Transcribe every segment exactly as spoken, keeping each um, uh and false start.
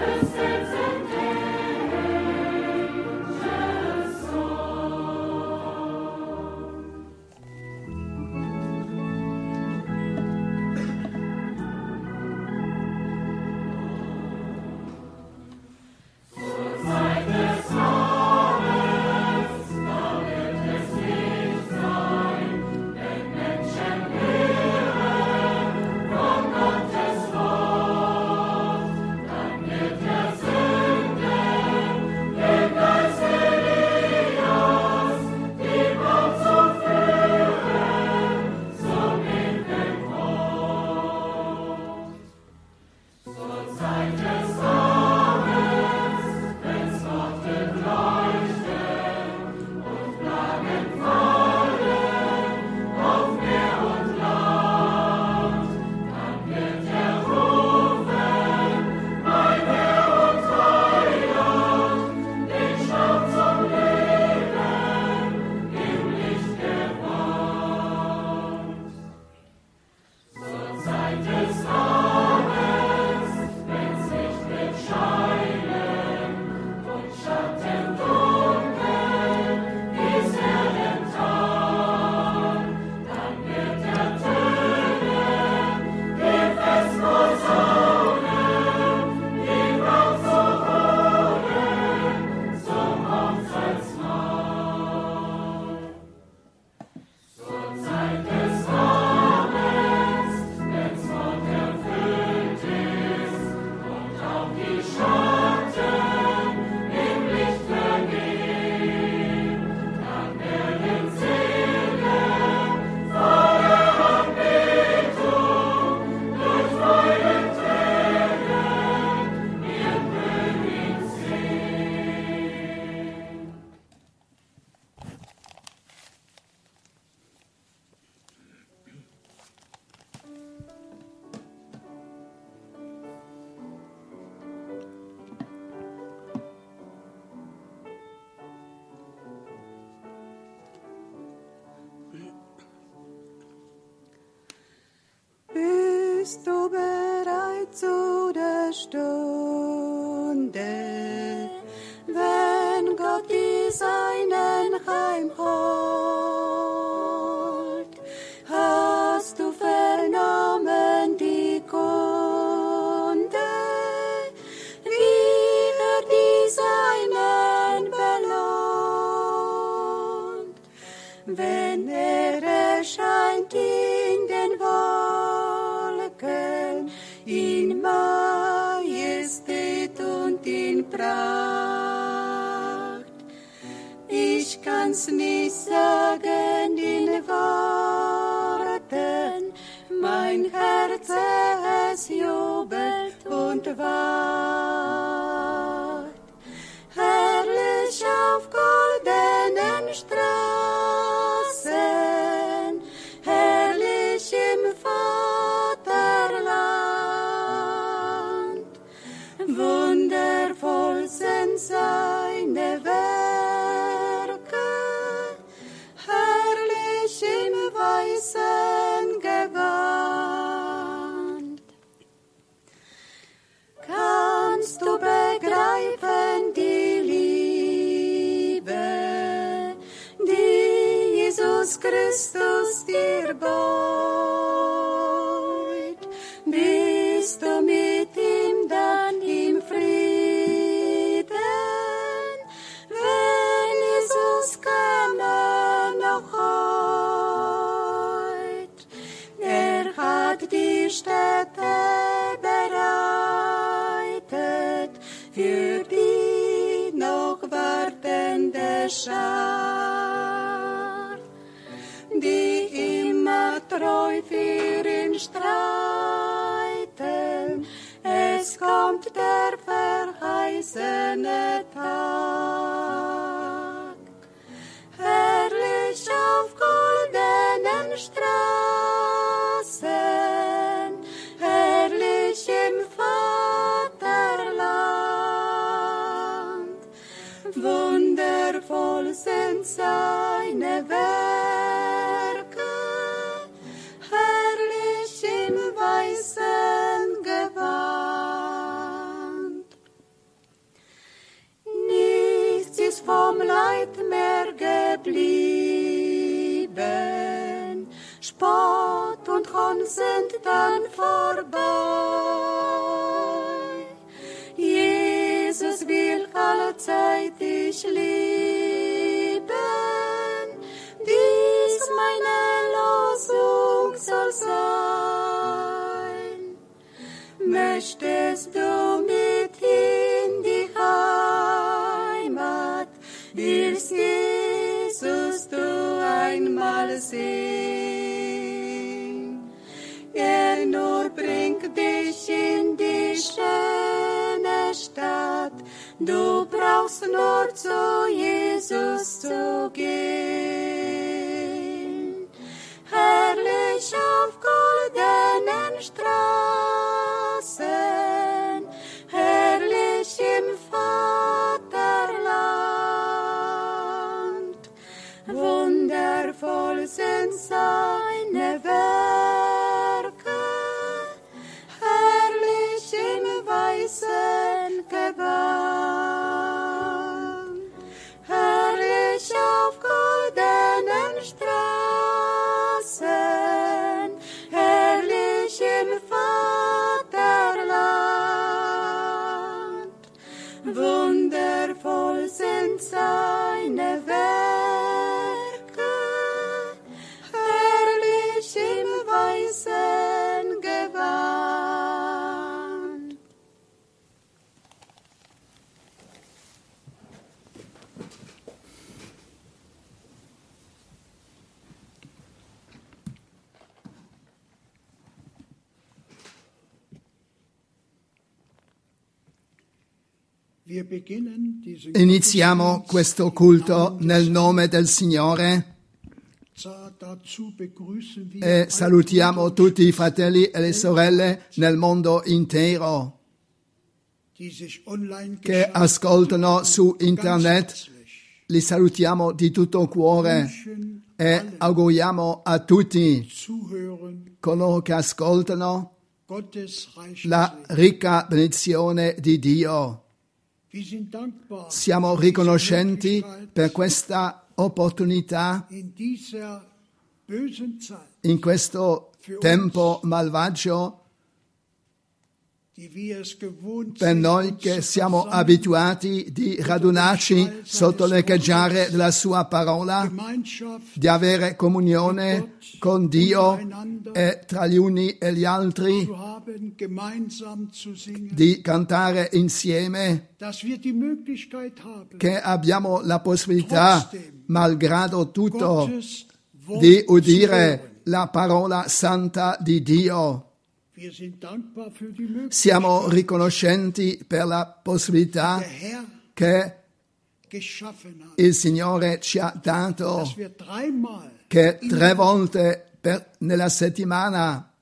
Bist du bereit zu der Stunde, wenn Gott die Seinen heimholt? Hast du vernommen die Kunde, wie er die Seinen belohnt? Wenn er erscheint in den Wolken, in Majestät und in Pracht. Ich kann's nicht sagen in Worten, mein Herz es jubelt und wacht. Herrlich auf goldenen Straßen, herrlich im Vaterland, wundervoll sind seine Werke, herrlich im weißen Gewand. Kannst du begreifen die Liebe, die Jesus Christus dir beut? Bist du mit ihm dann im Frieden, wenn Jesus käme noch heut? Er hat die Städte bereitet für die noch wartende Schar, die immer treu für ihn streiten. Es kommt der verheißene Tag. Herrlich auf goldenen Straßen, herrlich im Vaterland, wundervoll sind seine Werke, herrlich im weißen Gewand. ist vom Leid mehr geblieben. Spott und Hohn sind dann vorbei. Jesus will allezeit dich lieben. Dies meine Losung soll sein. Möchtest du mit in die Heimat, willst Jesus du einmal sehen? Er nur bringt dich in die schöne Stadt, du brauchst nur zu Jesus zu gehen. Herrlich auf goldenen Straßen, herrlich im Vaterland. Wundervoll sind seine Werke, herrlich im weißen Gewand. Herrlich auf goldenen Straßen, herrlich im Vaterland. Wundervoll sind seine Werke, herrlich im weißen Gewand. Iniziamo questo culto nel nome del Signore e salutiamo tutti i fratelli e le sorelle nel mondo intero che ascoltano su internet. Li salutiamo di tutto cuore e auguriamo a tutti coloro che ascoltano la ricca benedizione di Dio. Siamo riconoscenti per questa opportunità in questo tempo malvagio, per noi che siamo abituati di radunarci sotto le leggiare della sua parola, di avere comunione con Dio e tra gli uni e gli altri, di cantare insieme, che abbiamo la possibilità, malgrado tutto, di udire la parola santa di Dio. Siamo riconoscenti per la possibilità che il Signore ci ha dato, che tre volte per, nella settimana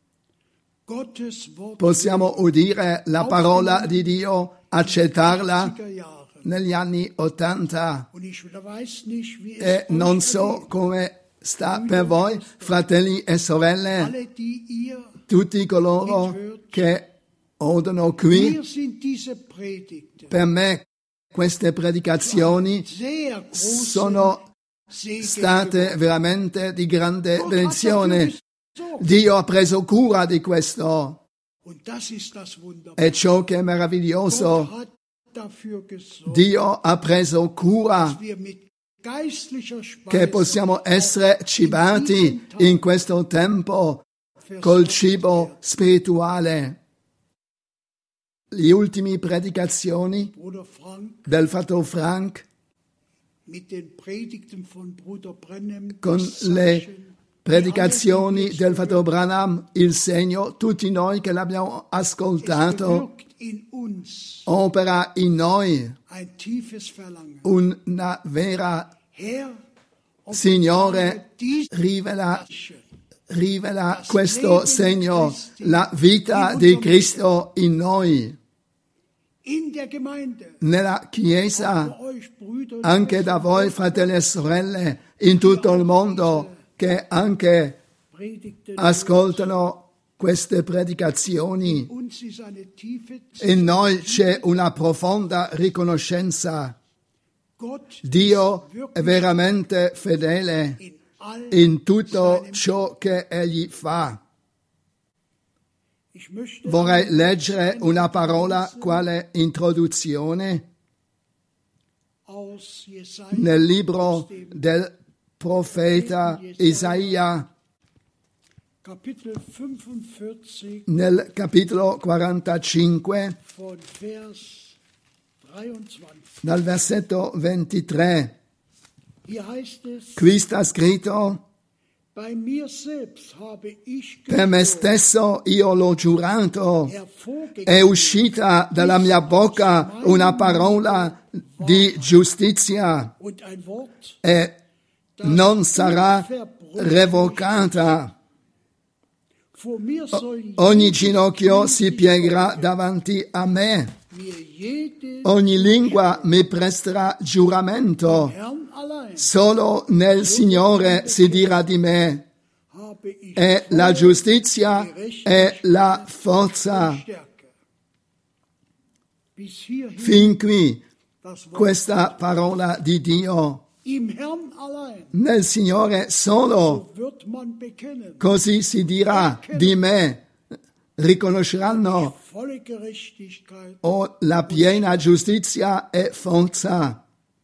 possiamo udire la parola di Dio, accettarla negli anni ottanta. E non so come sta per voi, fratelli e sorelle, tutti coloro che odono qui. Per me queste predicazioni sono state veramente di grande benedizione. Dio ha preso cura di questo. E ciò che è meraviglioso, Dio ha preso cura che possiamo essere cibati in questo tempo col cibo spirituale. Le ultime predicazioni del fratello Frank con le predicazioni del fratello Branham, il segno, tutti noi che l'abbiamo ascoltato, opera in noi una vera Signore, rivela rivela questo segno, la vita di Cristo in noi. Nella Chiesa, anche da voi, fratelli e sorelle, in tutto il mondo, che anche ascoltano queste predicazioni. In noi c'è una profonda riconoscenza Dio è veramente fedele in tutto ciò che Egli fa. Vorrei leggere una parola quale introduzione nel libro del profeta Isaia, nel capitolo quarantacinque, dal versetto ventitré. Qui sta scritto: per me stesso io l'ho giurato, è uscita dalla mia bocca una parola di giustizia e non sarà revocata. O- ogni ginocchio si piegherà davanti a me, ogni lingua mi presterà giuramento. Solo nel Signore si dirà di me, e la giustizia è la forza. Fin qui questa parola di Dio. Nel Signore solo, così si dirà di me, riconosceranno oh, la piena giustizia e forza.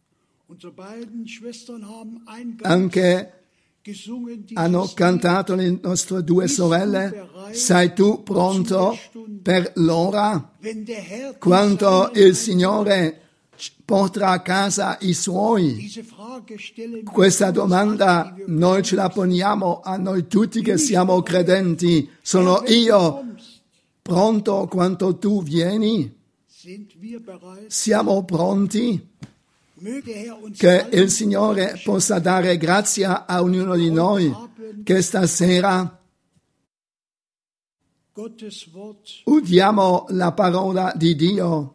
Anche hanno cantato le nostre due sorelle: sei tu pronto per l'ora, quando il Signore porterà a casa i suoi? Questa domanda noi ce la poniamo a noi tutti che siamo credenti. Sono io pronto quando tu vieni? Siamo pronti? Che il Signore possa dare grazia a ognuno di noi, che stasera udiamo la parola di Dio,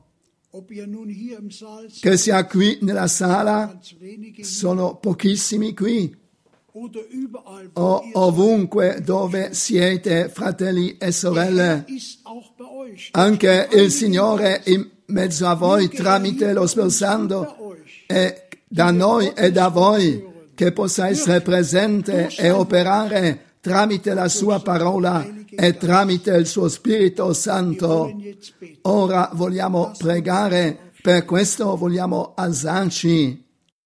che sia qui nella sala, sono pochissimi qui, o ovunque dove siete, fratelli e sorelle. Anche il Signore in mezzo a voi tramite lo Spirito Santo è da noi e da voi, che possa essere presente e operare tramite la sua parola e tramite il suo Spirito Santo. Ora vogliamo pregare, per questo vogliamo alzarci.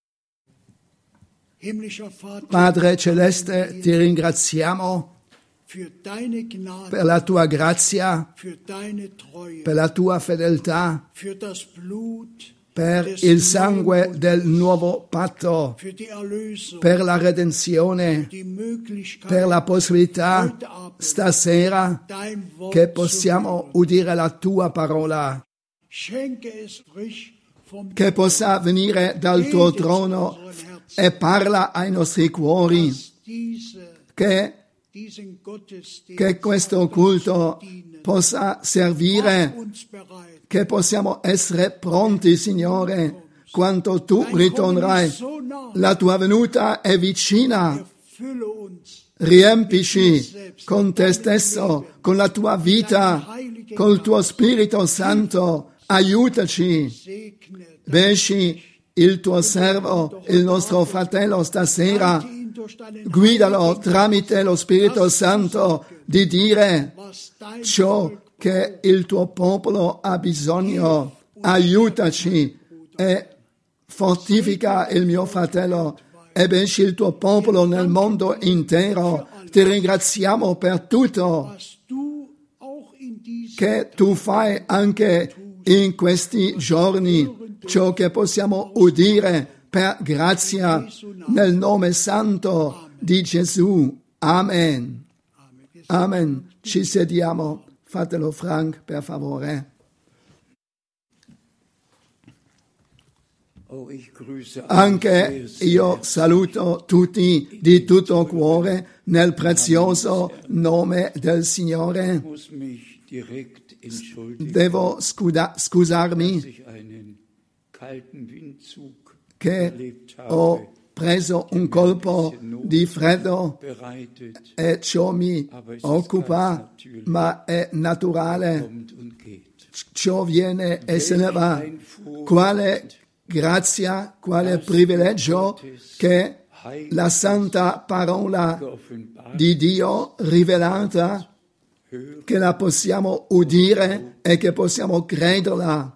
Padre Celeste, ti ringraziamo per la tua grazia, per la tua fedeltà, per il sangue del nuovo patto, per la redenzione, per la possibilità stasera che possiamo udire la tua parola, che possa venire dal tuo trono e parla ai nostri cuori, che, che questo culto possa servire, che possiamo essere pronti, Signore, quando tu ritornerai. La tua venuta è vicina. Riempici con te stesso, con la tua vita, col tuo Spirito Santo. Aiutaci. Benci il tuo servo, il nostro fratello stasera. Guidalo tramite lo Spirito Santo di dire ciò che il tuo popolo ha bisogno. Aiutaci e fortifica il mio fratello e benci il tuo popolo nel mondo intero. Ti ringraziamo per tutto che tu fai anche in questi giorni, ciò che possiamo udire per grazia nel nome santo di Gesù. Amen. Amen. Ci sediamo. Fatelo Frank, per favore. Anche io saluto tutti di tutto cuore nel prezioso nome del Signore. Devo scuda- scusarmi che ho preso un colpo di freddo e ciò mi occupa, ma è naturale. Ciò viene e se ne va. Quale grazia, quale privilegio che la santa parola di Dio rivelata, che la possiamo udire e che possiamo crederla.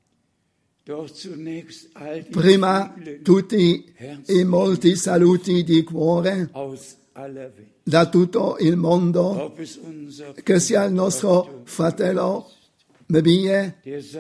Prima tutti i molti saluti di cuore da tutto il mondo, che sia il nostro fratello Mebie,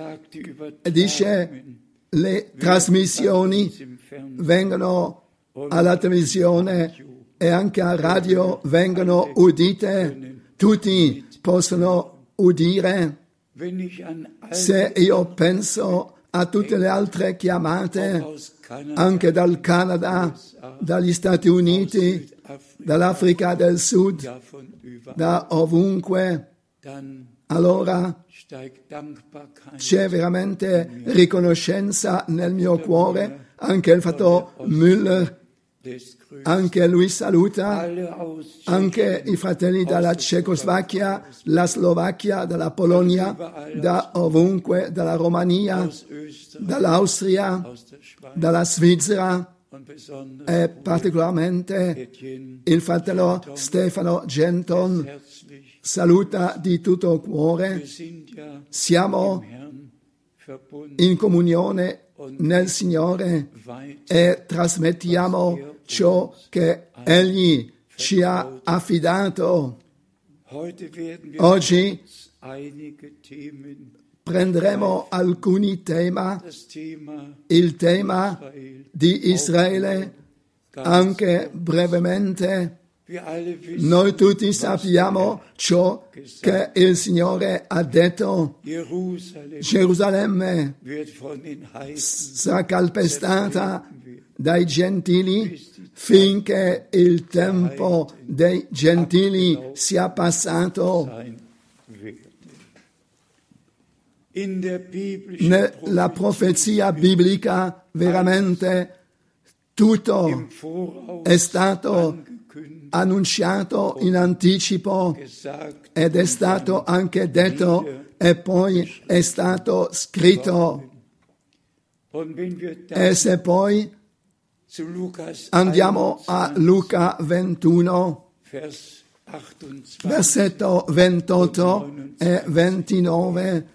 dice le trasmissioni vengono alla televisione e anche a radio vengono udite, tutti possono udire. Se io penso a tutte le altre chiamate, anche dal Canada, dagli Stati Uniti, dall'Africa del Sud, da ovunque, allora c'è veramente riconoscenza nel mio cuore. Anche il fratello Müller, anche lui saluta, anche i fratelli dalla Cecoslovacchia, la Slovacchia, dalla Polonia, da ovunque, dalla Romania, dall'Austria, dalla Svizzera e particolarmente il fratello Stefano Genton saluta di tutto cuore. Siamo in comunione nel Signore e trasmettiamo ciò che Egli ci ha affidato. Oggi prenderemo alcuni temi, il tema di Israele, anche brevemente. Noi tutti sappiamo ciò che il Signore ha detto. Gerusalemme sarà calpestata dai gentili finché il tempo dei gentili sia passato. Nella profezia biblica veramente tutto è stato annunciato in anticipo ed è stato anche detto e poi è stato scritto. E se poi andiamo a Luca ventuno, versetto ventotto e ventinove,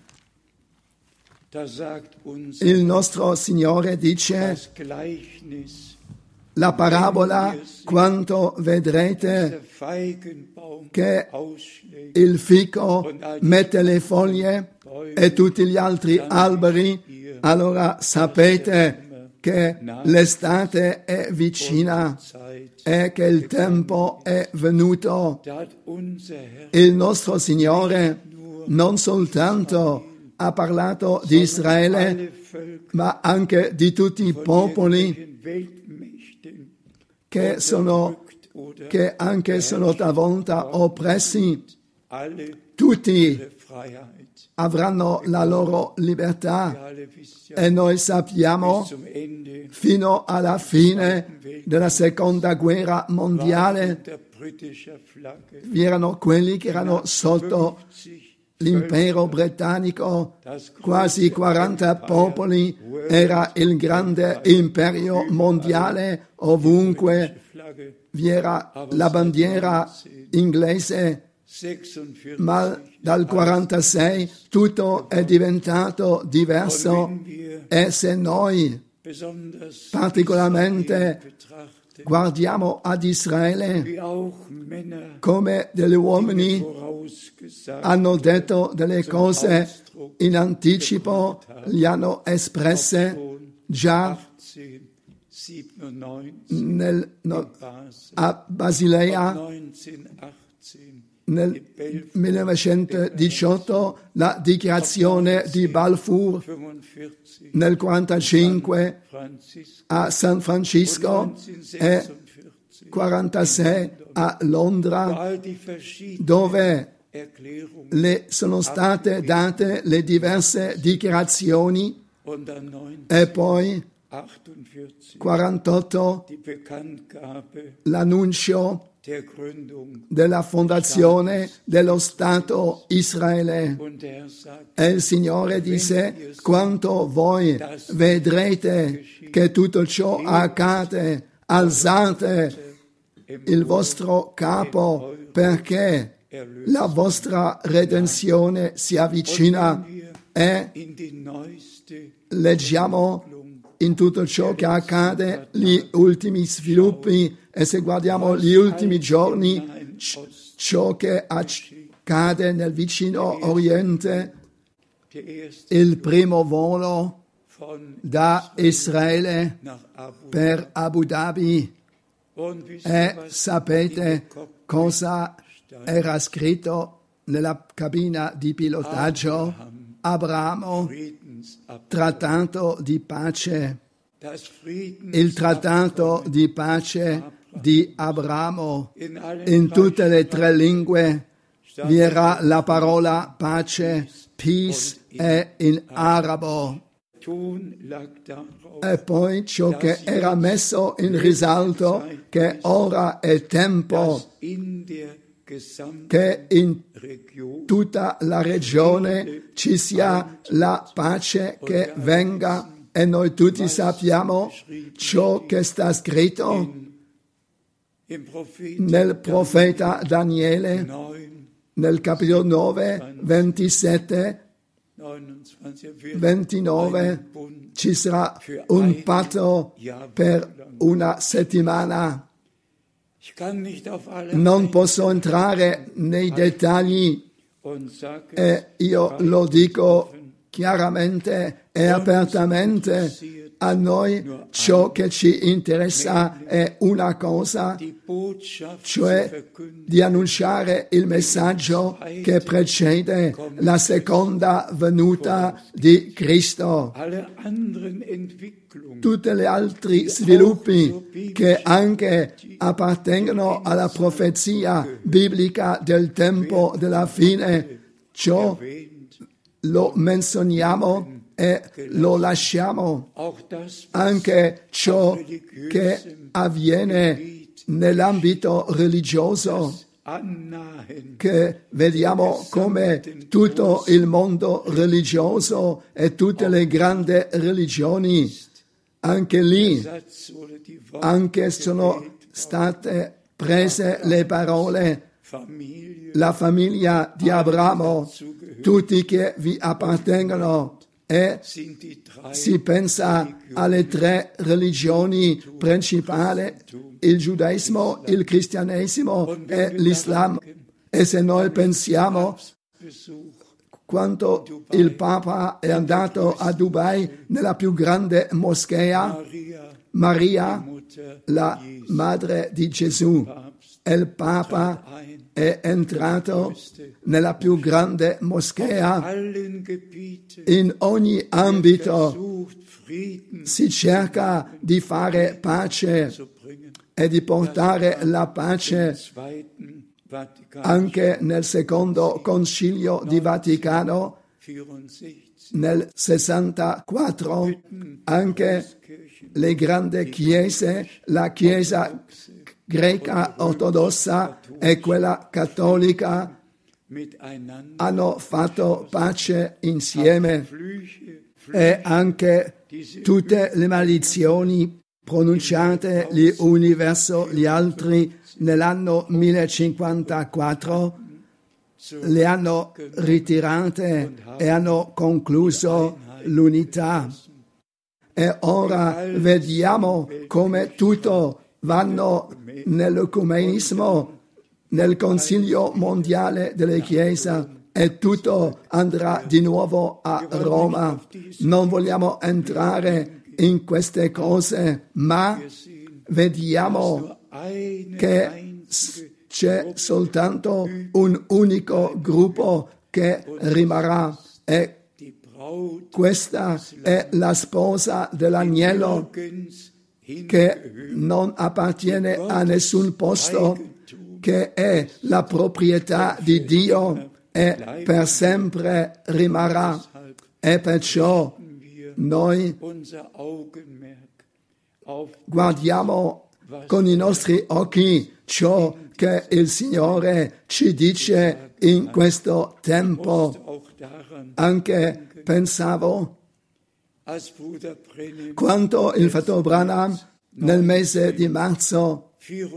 il nostro Signore dice: la parabola, quanto vedrete che il fico mette le foglie e tutti gli altri alberi, allora sapete che l'estate è vicina e che il tempo è venuto. Il nostro Signore non soltanto ha parlato di Israele, ma anche di tutti i popoli che sono, che anche sono talvolta oppressi. Tutti avranno la loro libertà e noi sappiamo fino alla fine della seconda guerra mondiale vi erano quelli che erano sotto l'impero britannico, quasi quaranta popoli, era il grande imperio mondiale, ovunque vi era la bandiera inglese, ma dal quarantasei tutto è diventato diverso e se noi particolarmente guardiamo ad Israele, come degli uomini hanno detto delle cose in anticipo, li hanno espresse già nel, no, a Basilea nel millenovecentodiciotto, la dichiarazione di Balfour, nel quarantacinque a San Francisco e quarantasei a Londra, dove le sono state date le diverse dichiarazioni, e poi quarantotto l'annuncio della fondazione dello Stato Israele. E il Signore disse: quanto voi vedrete che tutto ciò accade, alzate il vostro capo, perché la vostra redenzione si avvicina. E leggiamo in tutto ciò che accade gli ultimi sviluppi, e se guardiamo gli ultimi giorni, ciò che accade nel vicino Oriente, il primo volo da Israele per Abu Dhabi. E sapete cosa era scritto nella cabina di pilotaggio? Abramo, trattato di pace. Il trattato di pace di Abramo. In tutte le tre lingue vi era la parola pace, peace, e in arabo. E poi ciò che era messo in risalto, che ora è tempo che in tutta la regione ci sia la pace che venga, e noi tutti sappiamo ciò che sta scritto nel profeta Daniele, nel capitolo nove, ventisette, ventinove, ci sarà un patto per una settimana. Non posso entrare nei dettagli, e io lo dico chiaramente e apertamente. A noi ciò che ci interessa è una cosa, cioè di annunciare il messaggio che precede la seconda venuta di Cristo. Tutti gli altri sviluppi che anche appartengono alla profezia biblica del tempo della fine, ciò lo menzioniamo e lo lasciamo. Anche ciò che avviene nell'ambito religioso, che vediamo come tutto il mondo religioso e tutte le grandi religioni, anche lì, anche sono state prese le parole, la famiglia di Abramo, tutti che vi appartengono. E si pensa alle tre religioni principali, il giudaismo, il cristianesimo e l'Islam. E se noi pensiamo quando il Papa è andato a Dubai nella più grande moschea, Maria, la madre di Gesù, e il Papa è entrato nella più grande moschea. In ogni ambito si cerca di fare pace e di portare la pace. Anche nel secondo concilio di Vaticano, nel sessantaquattro, anche le grandi chiese, la chiesa greca ortodossa e quella cattolica, hanno fatto pace insieme, e anche tutte le maledizioni pronunciate gli uni verso gli altri nell'anno millecinquantaquattro le hanno ritirate e hanno concluso l'unità. E ora vediamo come tutto vanno nell'ecumenismo, nel Consiglio mondiale delle Chiese, e tutto andrà di nuovo a Roma. Non vogliamo entrare in queste cose, ma vediamo che c'è soltanto un unico gruppo che rimarrà, e questa è la sposa dell'agnello, che non appartiene a nessun posto, che è la proprietà di Dio e per sempre rimarrà. E perciò noi guardiamo con i nostri occhi ciò che il Signore ci dice in questo tempo. Anche pensavo quando il fratello Branham nel mese di marzo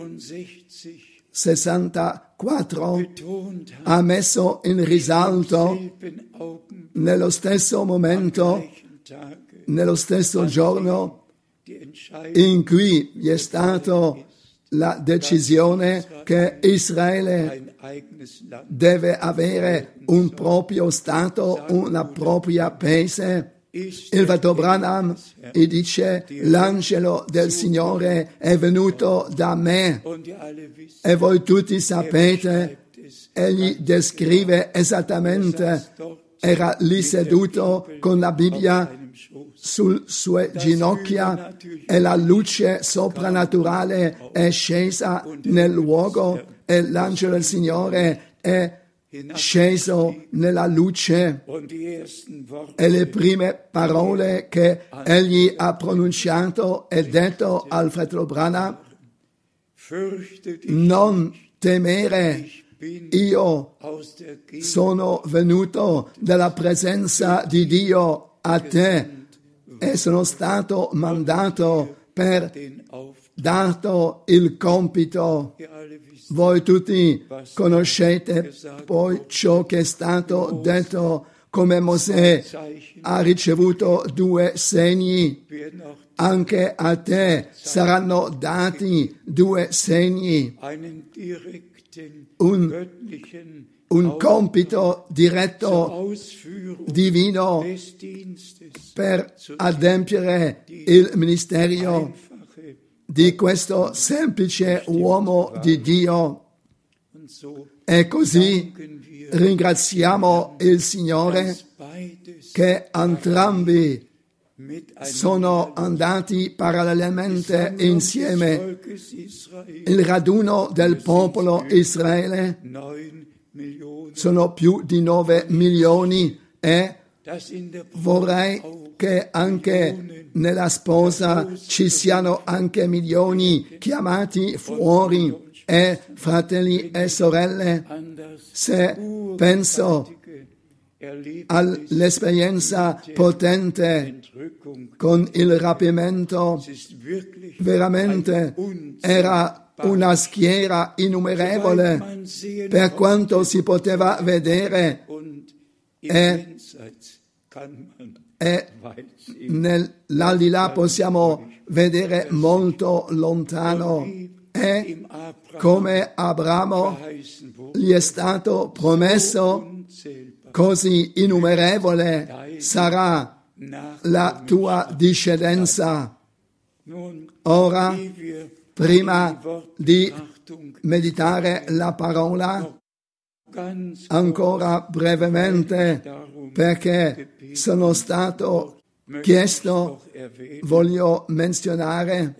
sessantaquattro ha messo in risalto nello stesso momento, nello stesso giorno in cui vi è stata la decisione che Israele deve avere un proprio Stato, una propria paese. Il fratello Branham dice: l'angelo del Signore è venuto da me, e voi tutti sapete, egli descrive esattamente, era lì seduto con la Bibbia sulle sue ginocchia e la luce soprannaturale è scesa nel luogo e l'angelo del Signore è sceso nella luce, e le prime parole che egli ha pronunciato e detto al fratello Branham: non temere, io sono venuto dalla presenza di Dio a te e sono stato mandato per dato il compito. Voi tutti conoscete poi ciò che è stato detto, come Mosè ha ricevuto due segni, anche a te saranno dati due segni, un, un compito diretto divino per adempiere il ministero di questo semplice uomo di Dio. E così ringraziamo il Signore che entrambi sono andati parallelamente insieme. Il raduno del popolo Israele sono più di nove milioni e vorrei che anche nella sposa ci siano anche milioni chiamati fuori, e fratelli e sorelle, se penso all'esperienza potente con il rapimento, veramente era una schiera innumerevole per quanto si poteva vedere, e, e nell'aldilà possiamo vedere molto lontano, e come Abramo gli è stato promesso, così innumerevole sarà la tua discendenza. Ora, prima di meditare la parola, ancora brevemente, perché sono stato chiesto, voglio menzionare,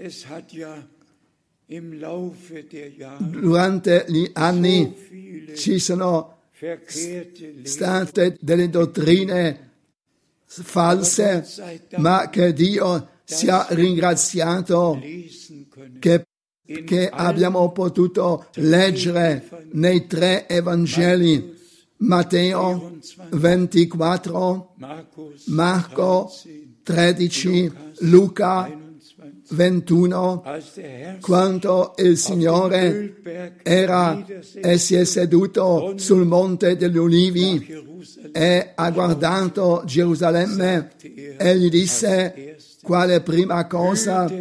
durante gli anni ci sono state delle dottrine false, ma che Dio sia ringraziato che, che abbiamo potuto leggere nei tre Evangeli, Matteo ventiquattro, Marco tredici, Luca ventuno, quando il Signore era e si è seduto sul Monte degli Ulivi e ha guardato Gerusalemme e gli disse: quale prima cosa?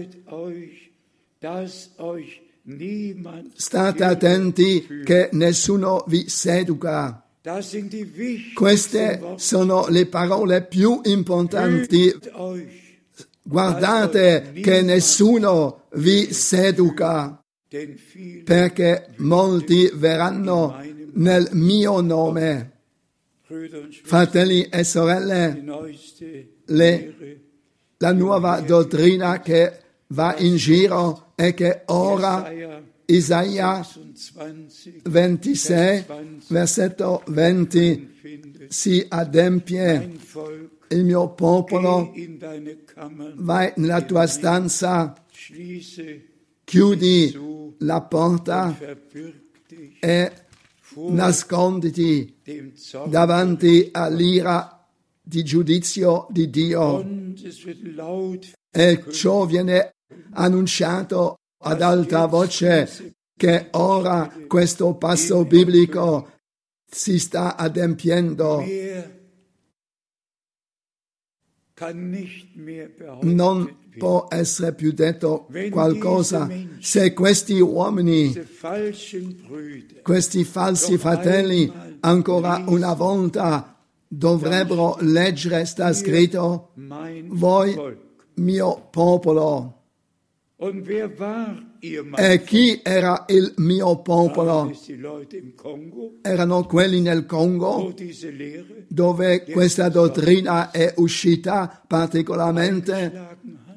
State attenti che nessuno vi seduca. Queste sono le parole più importanti. Guardate che nessuno vi seduca, perché molti verranno nel mio nome. Fratelli e sorelle, le, la nuova dottrina che va in giro è che ora Isaia ventisei, versetto venti, si adempie: il mio popolo vai nella tua stanza chiudi la porta e nasconditi davanti all'ira di giudizio di Dio. E ciò viene annunciato ad alta voce che ora questo passo biblico si sta adempiendo. Non può essere più detto qualcosa se questi uomini, questi falsi fratelli, ancora una volta dovrebbero leggere, sta scritto, voi mio popolo. E chi era il mio popolo? Erano quelli nel Congo, dove questa dottrina è uscita particolarmente.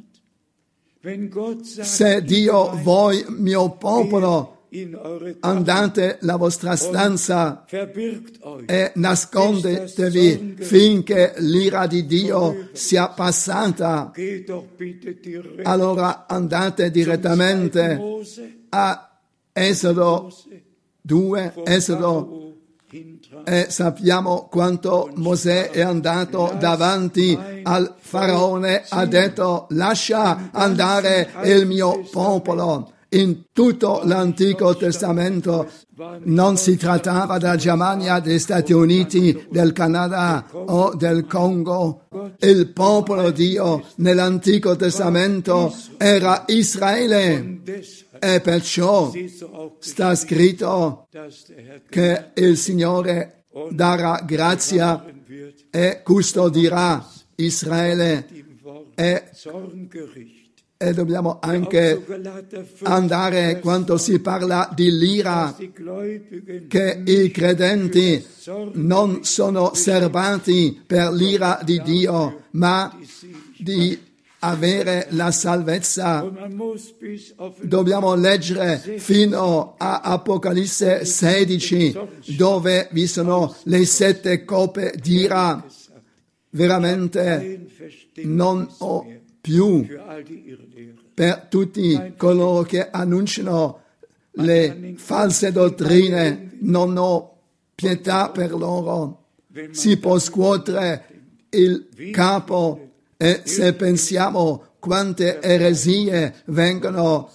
Se Dio, voi mio popolo, andate la vostra stanza e nascondetevi finché l'ira di Dio sia passata. Allora andate direttamente a Esodo due, Esodo, e sappiamo quanto Mosè è andato davanti al faraone, ha detto lascia andare il mio popolo. In tutto l'Antico Testamento non si trattava della Germania, degli Stati Uniti, del Canada o del Congo. Il popolo di Dio nell'Antico Testamento era Israele e perciò sta scritto che il Signore darà grazia e custodirà Israele e E dobbiamo anche andare quando si parla di l'ira, che i credenti non sono serbati per l'ira di Dio, ma di avere la salvezza. Dobbiamo leggere fino a Apocalisse sedici, dove vi sono le sette coppe d'ira. Veramente non ho più per tutti coloro che annunciano le false dottrine, non ho pietà per loro. Si può scuotere il capo e se pensiamo quante eresie vengono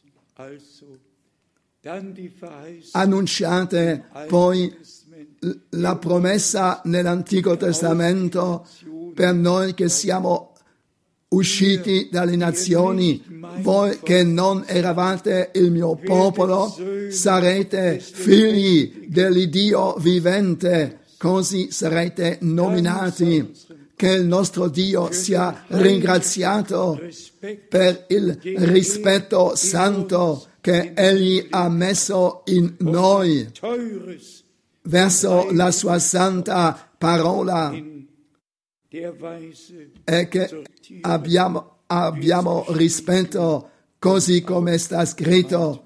annunciate, poi la promessa nell'Antico Testamento per noi che siamo usciti dalle nazioni, voi che non eravate il mio popolo, sarete figli dell'Iddio vivente, così sarete nominati. Che il nostro Dio sia ringraziato per il rispetto santo che Egli ha messo in noi verso la sua santa parola, e che abbiamo, abbiamo rispetto così come sta scritto.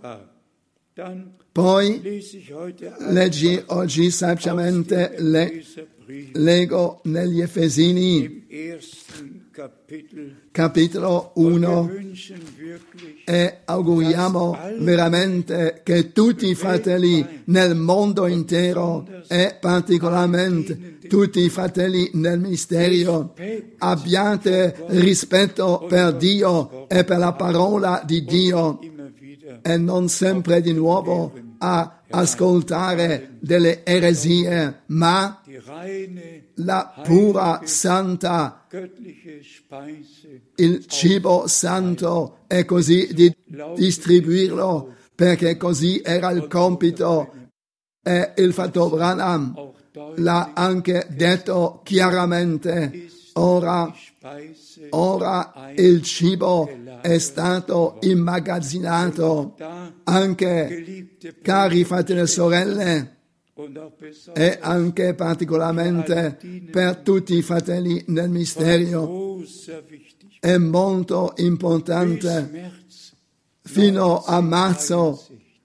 Poi leggi oggi semplicemente le, leggo negli Efesini capitolo uno e auguriamo veramente che tutti i fratelli nel mondo intero e particolarmente tutti i fratelli nel ministero abbiate rispetto per Dio e per la parola di Dio e non sempre di nuovo a ascoltare delle eresie, ma la pura santa, il cibo santo, e così di distribuirlo, perché così era il compito. E il fratello Branham l'ha anche detto chiaramente. Ora, ora il cibo è stato immagazzinato. Anche, cari fratelli e sorelle, e anche particolarmente per tutti i fratelli nel mistero, è molto importante. Fino a marzo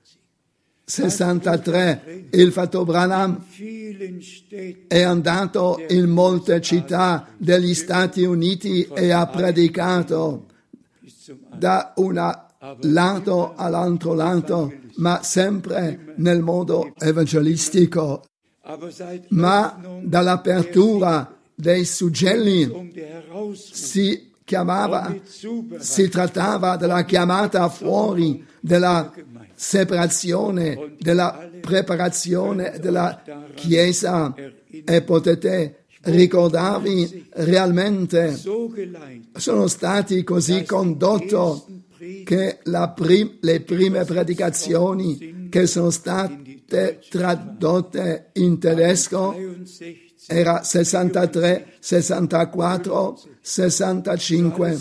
sessantatré il fratello Branham è andato in molte città degli Stati Uniti e ha predicato da una lato all'altro lato, ma sempre nel modo evangelistico. Ma dall'apertura dei suggelli si chiamava, si trattava della chiamata fuori, della separazione, della preparazione della Chiesa, e potete ricordarvi realmente, sono stati così condotti che la prim- le prime predicazioni che sono state tradotte in tedesco era sessantatré, sessantaquattro, sessantacinque.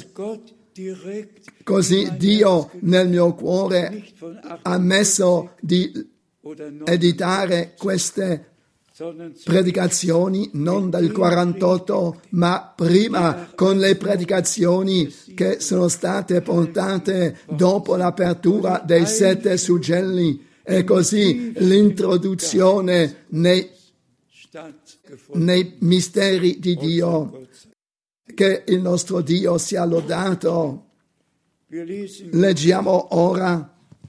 Così Dio nel mio cuore ha messo di editare queste predicazioni non dal quarantotto, ma prima, con le predicazioni che sono state portate dopo l'apertura dei sette suggelli, e così l'introduzione nei, nei misteri di Dio. Che il nostro Dio sia lodato. Leggiamo ora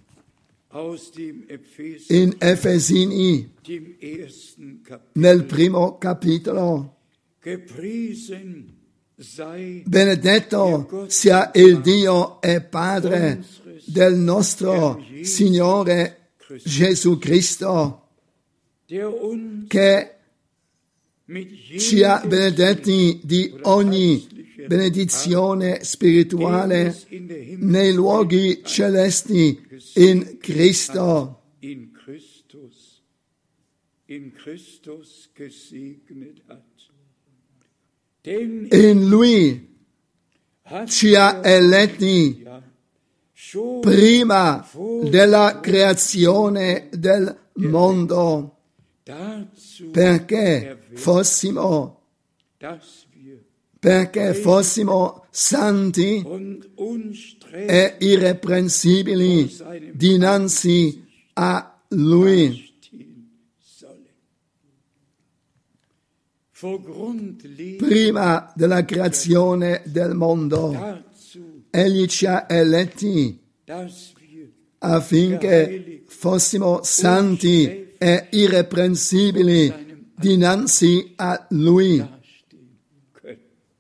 in Efesini, nel primo capitolo: benedetto sia il Dio e Padre del nostro Signore Gesù Cristo, che ci ha benedetti di ogni benedizione spirituale nei luoghi celesti in Cristo. In Christus, in Christus gesegnet hat. Denn In Lui ci ha eletti prima della creazione del mondo, dazu, perché fossimo, dass wir perché fossimo santi und unsträflich e irreprensibili dinanzi a Lui. stehen sollen. Vor Grundlegung Prima della creazione del mondo, dazu, Egli ci ha eletti dass wir affinché fossimo santi e irreprensibili dinanzi a Lui. dastehen können.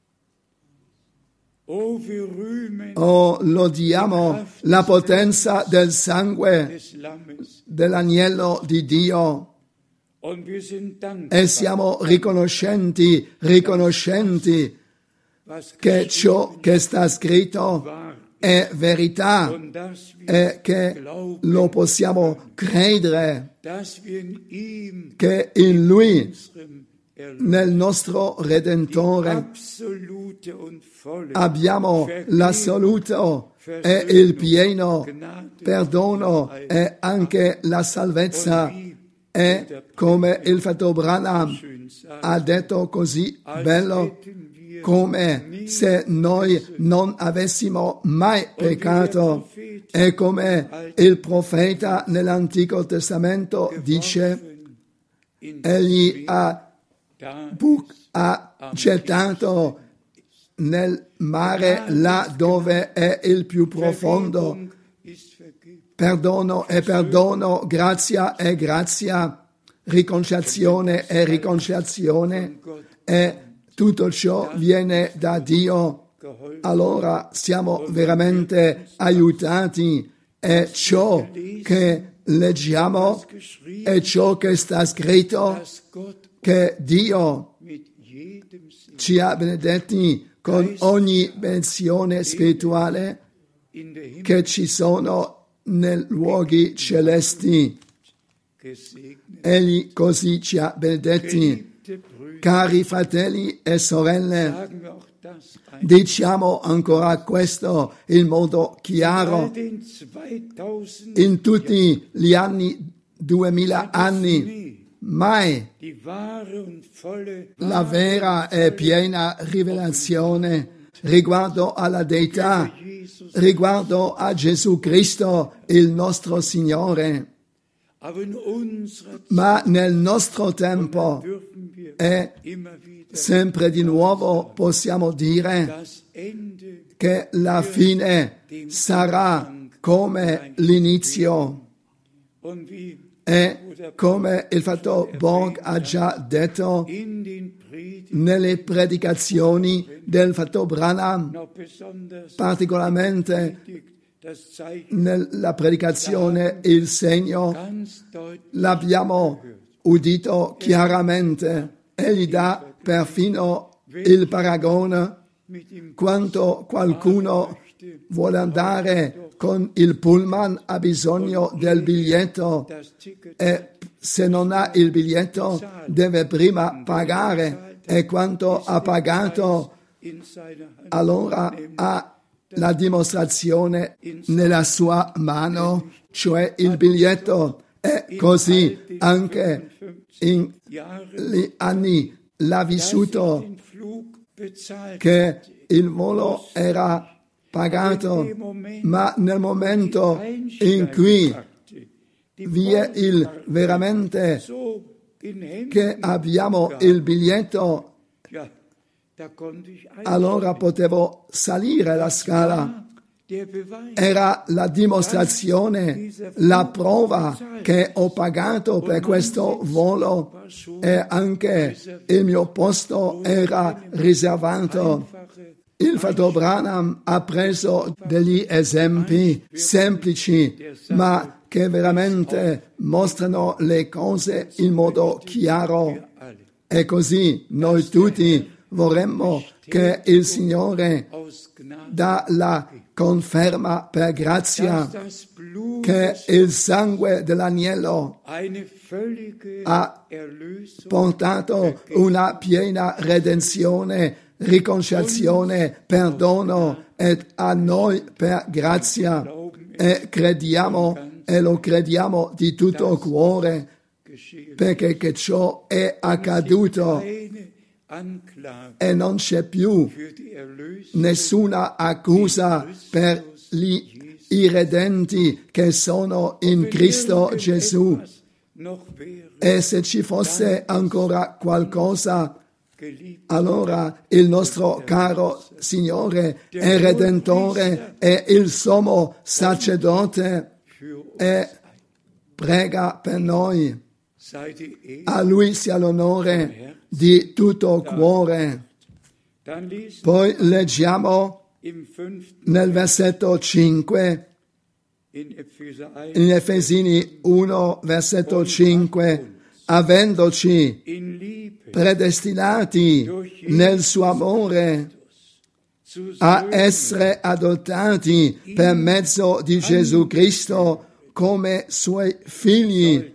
O wir rühmen Oh, lodiamo la potenza del sangue des Lammes dell'agnello di Dio und wir sind dankbar, e siamo riconoscenti, riconoscenti was che ciò che sta scritto wahr è verità und dass wir e che lo possiamo credere, dass wir in ihm che in Lui, unserem Erlöser nel nostro Redentore, absolute und volle abbiamo l'assoluto e il pieno perdono e anche la salvezza. E come il fratello Branham ha detto così bello, come se noi non avessimo mai peccato, e come il profeta nell'Antico Testamento dice, egli ha, bu- ha gettato nel mare là dove è il più profondo. ist vergeben. Perdono e perdono, grazia e grazia, riconciliazione e riconciliazione, e tutto ciò viene da Dio. Allora siamo veramente aiutati, e ciò che leggiamo e ciò che sta scritto, Dass Gott che Dio mit jedem Sinn ci ha benedetti con ogni benedizione spirituale in der Himmel che ci sono nei luoghi celesti. gesegnet. Egli così ci ha benedetti. Geliebte Brüder, Cari fratelli e sorelle, sagen wir auch das ein. diciamo ancora questo in modo All chiaro. den zweitausend In tutti gli anni, duemila anni, mai die wahre und volle la vera e piena rivelazione riguardo alla Deità, riguardo a Gesù Cristo, il nostro Signore. aber in unserer Ma nel nostro tempo dürfen wir e immer wieder sempre di nuovo possiamo dire das Ende che la fine sarà come l'inizio. Und wie E come il fratello Borg ha già detto in den Predigten nelle predicazioni del fratello Branham, noch besonders particolarmente das Zeichen nella predicazione il segno, ganz deutlich l'abbiamo udito chiaramente. Egli dà perfino il paragone mit ihm quando qualcuno vuole andare con il pullman, ha bisogno del biglietto das Ticket e se non ha il biglietto deve prima pagare e quando ha pagato in seiner Hand allora ha la dimostrazione nella sua mano, cioè il biglietto. E così anche in gli anni l'ha vissuto den Flug bezahlt. che il volo era pagato, ma nel momento in cui vi è il veramente So in Händen, che abbiamo il biglietto, ja, da konnte ich ein allora potevo salire la scala. der Beweis. Era la dimostrazione, la prova che ho pagato per questo volo e anche il mio posto era riservato. Il fratello Branham ha preso degli esempi semplici, ma che veramente mostrano le cose in modo chiaro. E così noi tutti vorremmo che il Signore Aus Gnade, dà la conferma per grazia das Blut che il sangue dell'agnello eine völlige ha Erlösung portato una piena redenzione, riconciliazione, perdono ed a noi per grazia e crediamo e lo crediamo di tutto cuore geschehen. perché che ciò è accaduto Keine Anklage e non c'è più für die Erlösung nessuna accusa per gli irredenti che sono in Cristo Gesù. noch wäre, E se ci fosse ancora qualcosa, geliebt allora il nostro caro Signore e Redentore è il sommo sacerdote für uns. e prega per noi. Sei die Ehre. A Lui sia l'onore di tutto cuore. Dann lesen Poi leggiamo im fünften nel versetto cinque, in Epheser eins, in Efesini uno, versetto cinque, avendoci in Liebe predestinati nel suo amore zu a Söhnen essere adottati per mezzo di Gesù Cristo come suoi figli,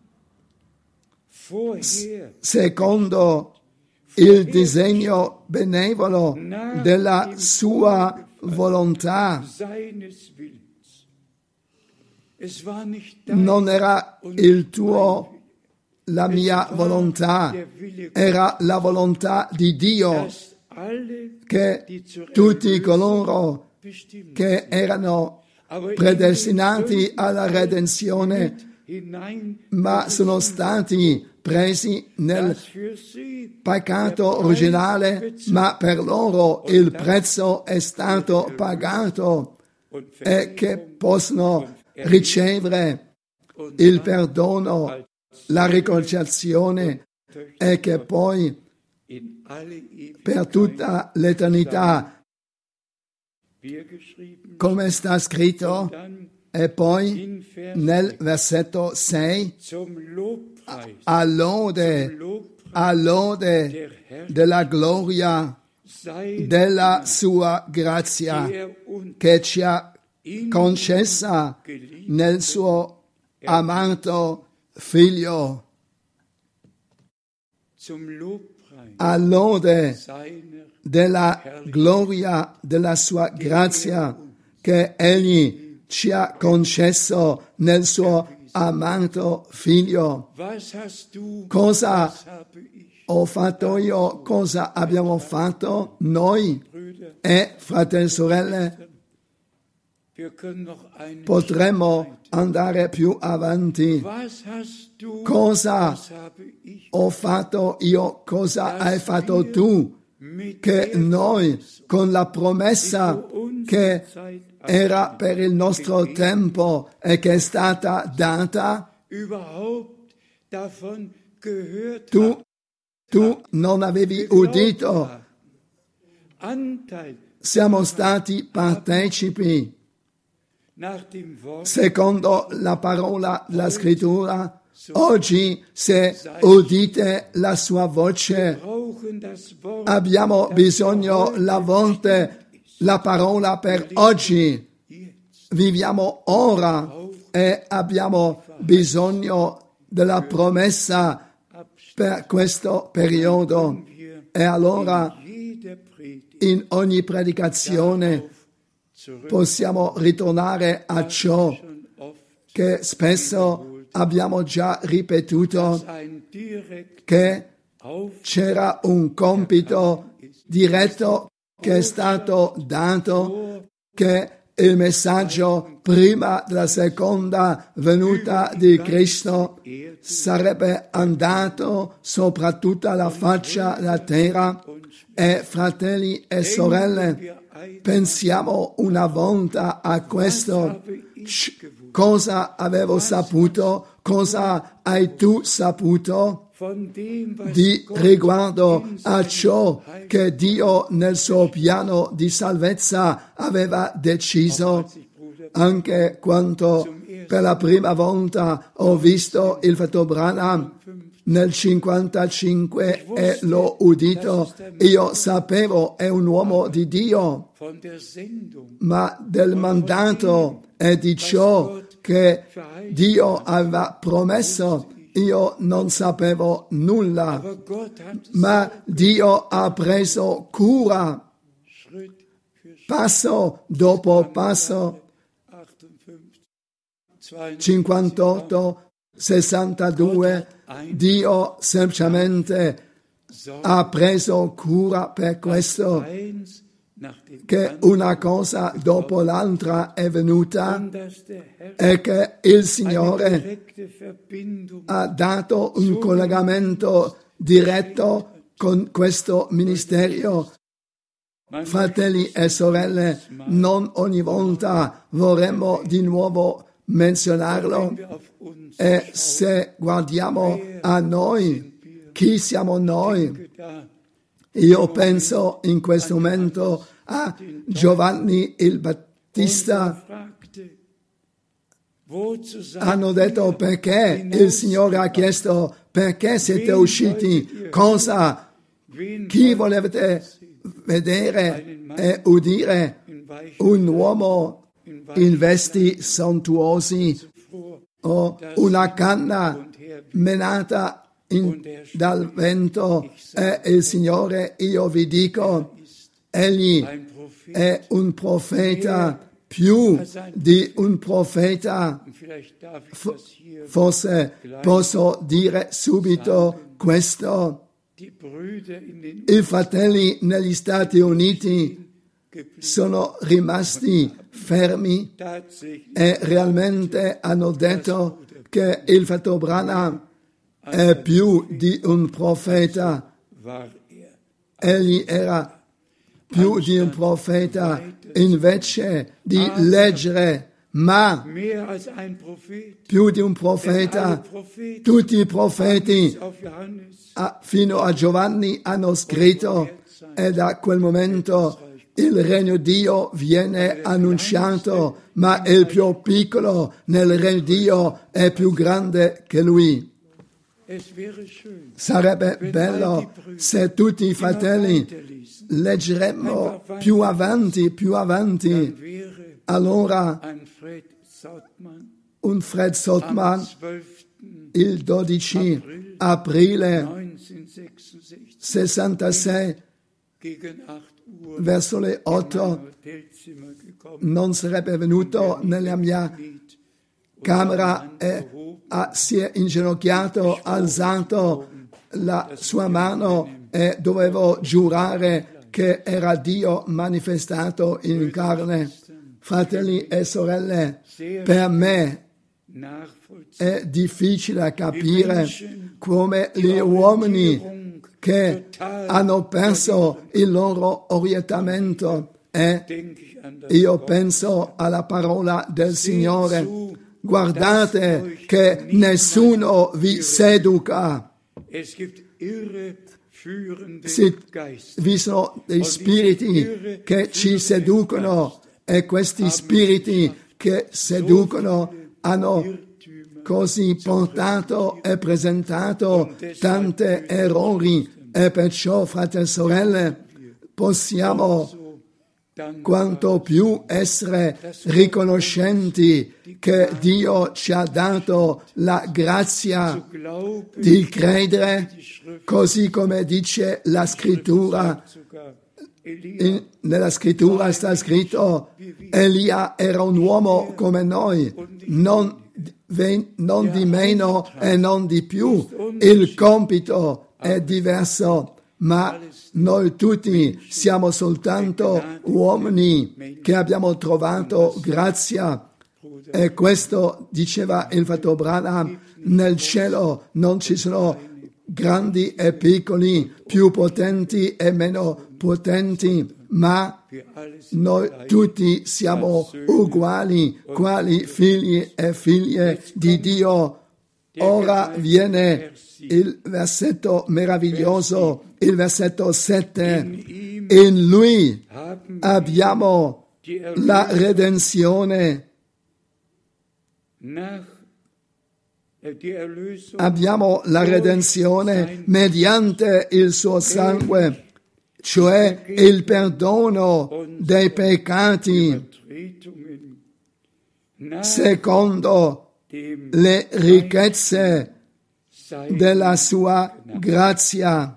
vorher secondo il disegno benevolo della sua volontà. seines Willens. Es war nicht dein Non era il tuo, la mia volontà, era la volontà di Dio dass alle, che die zur tutti Erlösung coloro bestimmt che erano aber predestinati alla redenzione, hinein, ma sono stati presi nel dass für sie peccato originale, ma per loro il prezzo è stato pagato und e che possono ricevere il perdono, la riconciliazione e che poi in alle Ewigkeit, per tutta l'eternità, wie er geschrieben, come sta scritto, dann e poi in Vers nel versetto sei, zum Lobpreis, a lode, Lobpreis a lode der Herr della gloria sei della sua grazia der uns che ci ha in concessa nel suo amato figlio, zum Lobpreis a lode seiner della gloria della sua grazia che egli ci ha concesso nel suo amato figlio. Was hast du, Cosa was habe ich, ho fatto io? Cosa abbiamo fatto noi? Brüder? E fratelli e sorelle, Wir können noch einen potremmo andare più avanti. Was hast du, Cosa was habe ich, ho fatto io? Cosa hai fatto tu? che noi, con la promessa che era per il nostro tempo e che è stata data, tu, tu non avevi udito. Siamo stati partecipi. Secondo la parola della Scrittura, oggi se udite la sua voce, abbiamo bisogno la voce, la parola per oggi. Viviamo ora e abbiamo bisogno della promessa per questo periodo. E allora in ogni predicazione possiamo ritornare a ciò che spesso abbiamo già ripetuto, che c'era un compito diretto che è stato dato, che il messaggio prima della seconda venuta di Cristo sarebbe andato sopra tutta la faccia della terra. E fratelli e sorelle, pensiamo una volta a questo. Cosa avevo saputo? Cosa hai tu saputo? Di riguardo a ciò che Dio nel suo piano di salvezza aveva deciso, anche quando per la prima volta ho visto il fratello Branham nel cinquantacinque e l'ho udito, io sapevo è un uomo di Dio, ma del mandato e di ciò che Dio aveva promesso io non sapevo nulla, ma Dio ha preso cura passo dopo passo. cinquantotto sessantadue, Dio semplicemente ha preso cura per questo, che una cosa dopo l'altra è venuta e che il Signore ha dato un collegamento diretto con questo ministero. Fratelli e sorelle, non ogni volta vorremmo di nuovo menzionarlo, e se guardiamo a noi, chi siamo noi? Io penso in questo momento a Giovanni il Battista. Hanno detto perché il Signore ha chiesto perché siete usciti, cosa, chi volevate vedere e udire? Un uomo in vesti sontuosi o una canna menata In, dal vento, e il Signore, io vi dico, egli è un profeta, più di un profeta. F- forse posso dire subito questo: i fratelli negli Stati Uniti sono rimasti fermi e realmente hanno detto che il fratello Branham è più di un profeta. Egli era più di un profeta, invece di leggere, ma più di un profeta. Tutti i profeti fino a Giovanni hanno scritto, e da quel momento il regno di Dio viene annunciato, ma il più piccolo nel regno di Dio è più grande che lui. Sarebbe bello se tutti i fratelli leggeremmo più avanti, più avanti. Allora un Fred Sottman il dodici aprile sessantasei verso le otto non sarebbe venuto nella mia camera e ah, si è inginocchiato, alzato la sua mano e dovevo giurare che era Dio manifestato in carne. Fratelli e sorelle, per me è difficile capire come gli uomini che hanno perso il loro orientamento. E io penso alla parola del Signore: guardate che nessuno vi seduca. Si, vi sono dei spiriti che ci seducono, e questi spiriti che seducono hanno così portato e presentato tanti errori, e perciò, fratelli e sorelle, possiamo quanto più essere riconoscenti che Dio ci ha dato la grazia di credere, così come dice la scrittura. In, nella scrittura sta scritto: Elia era un uomo come noi, non, non di meno e non di più. Il compito è diverso, ma noi tutti siamo soltanto uomini che abbiamo trovato grazia. E questo diceva il fratello Branham: nel cielo non ci sono grandi e piccoli, più potenti e meno potenti, ma noi tutti siamo uguali, quali figli e figlie di Dio. Ora viene il versetto meraviglioso, il versetto sette. In Lui abbiamo la redenzione. Abbiamo la redenzione mediante il suo sangue, cioè il perdono dei peccati, secondo le ricchezze della sua grazia.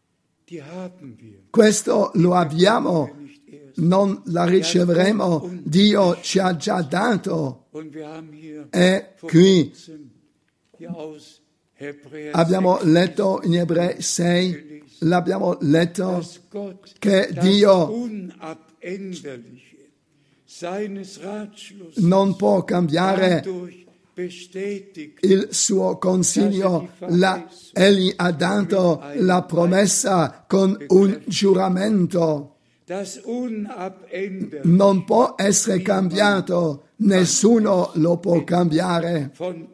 Questo lo abbiamo, non la riceveremo, Dio ci ha già dato. E qui abbiamo letto in Ebrei sei, l'abbiamo letto, che Dio non può cambiare il suo consiglio. La, egli ha dato la promessa con un giuramento. Non può essere cambiato, nessuno lo può cambiare.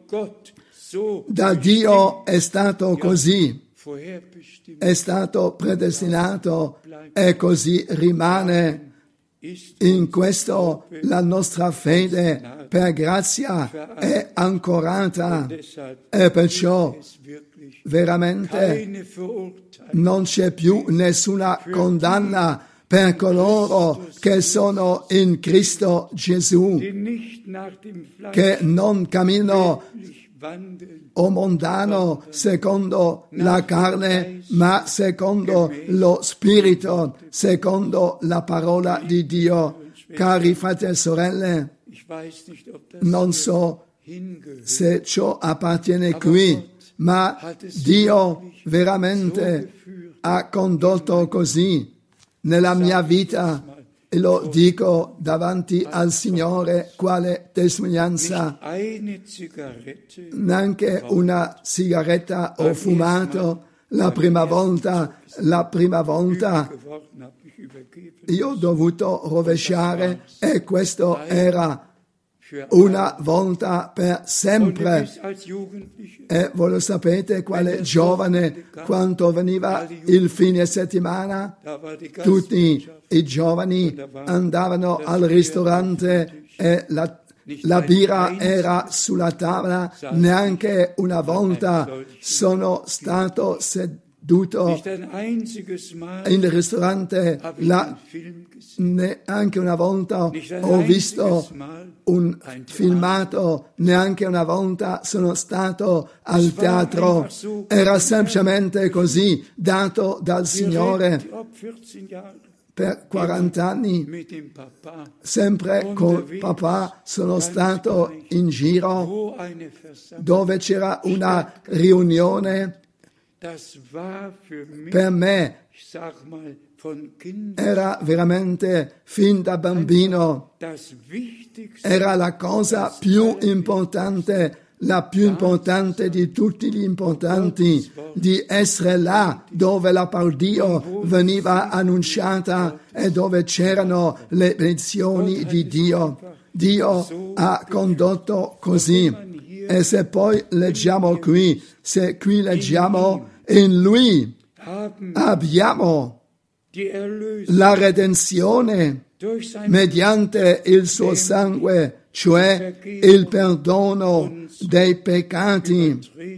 Da Dio è stato così, è stato predestinato e così rimane. In questo la nostra fede per grazia è ancorata, e perciò veramente non c'è più nessuna condanna per coloro che sono in Cristo Gesù, che non camminano o mondano secondo la carne, ma secondo lo Spirito, secondo la parola di Dio. Cari fratelli e sorelle, non so se ciò appartiene qui, ma Dio veramente ha condotto così nella mia vita, e lo dico davanti al Signore quale testimonianza. Neanche una sigaretta ho fumato la prima volta, la prima volta io ho dovuto rovesciare, e questo era una volta per sempre. E voi lo sapete, quale giovane, quando veniva il fine settimana, tutti i giovani andavano al ristorante e la, la birra era sulla tavola. Neanche una volta sono stato seduto in ristorante, la, neanche una volta ho visto un filmato, neanche una volta sono stato al teatro. Era semplicemente così, dato dal Signore. Per quaranta anni, sempre col papà, sono stato in giro dove c'era una riunione. Per me era veramente, fin da bambino, era la cosa più importante, la più importante di tutti gli importanti, di essere là dove la parola di Dio veniva annunciata e dove c'erano le benedizioni di Dio. Dio ha condotto così. E se poi leggiamo qui, se qui leggiamo, in Lui abbiamo la redenzione mediante il suo sangue, cioè il perdono dei peccati,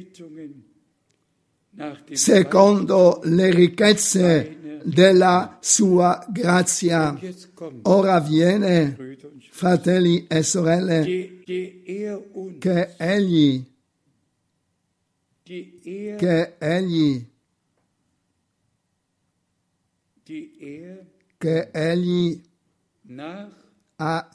secondo le ricchezze della sua grazia. Ora viene, fratelli e sorelle, che egli, che egli, che egli ha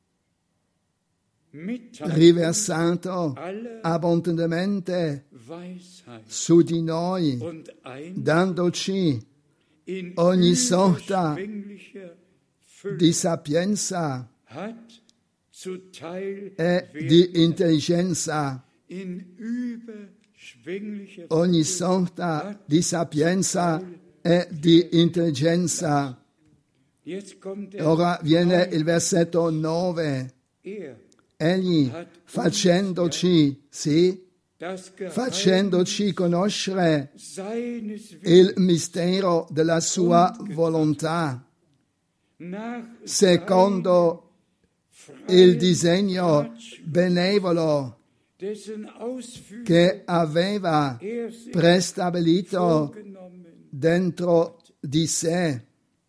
riversato abbondantemente su di noi, dandoci ogni sorta di sapienza e di intelligenza, ogni sorta di sapienza e di intelligenza. Ora viene il versetto nove. Egli facendoci, sì, facendoci conoscere il mistero della sua volontà, secondo il disegno benevolo che aveva prestabilito dentro di sé.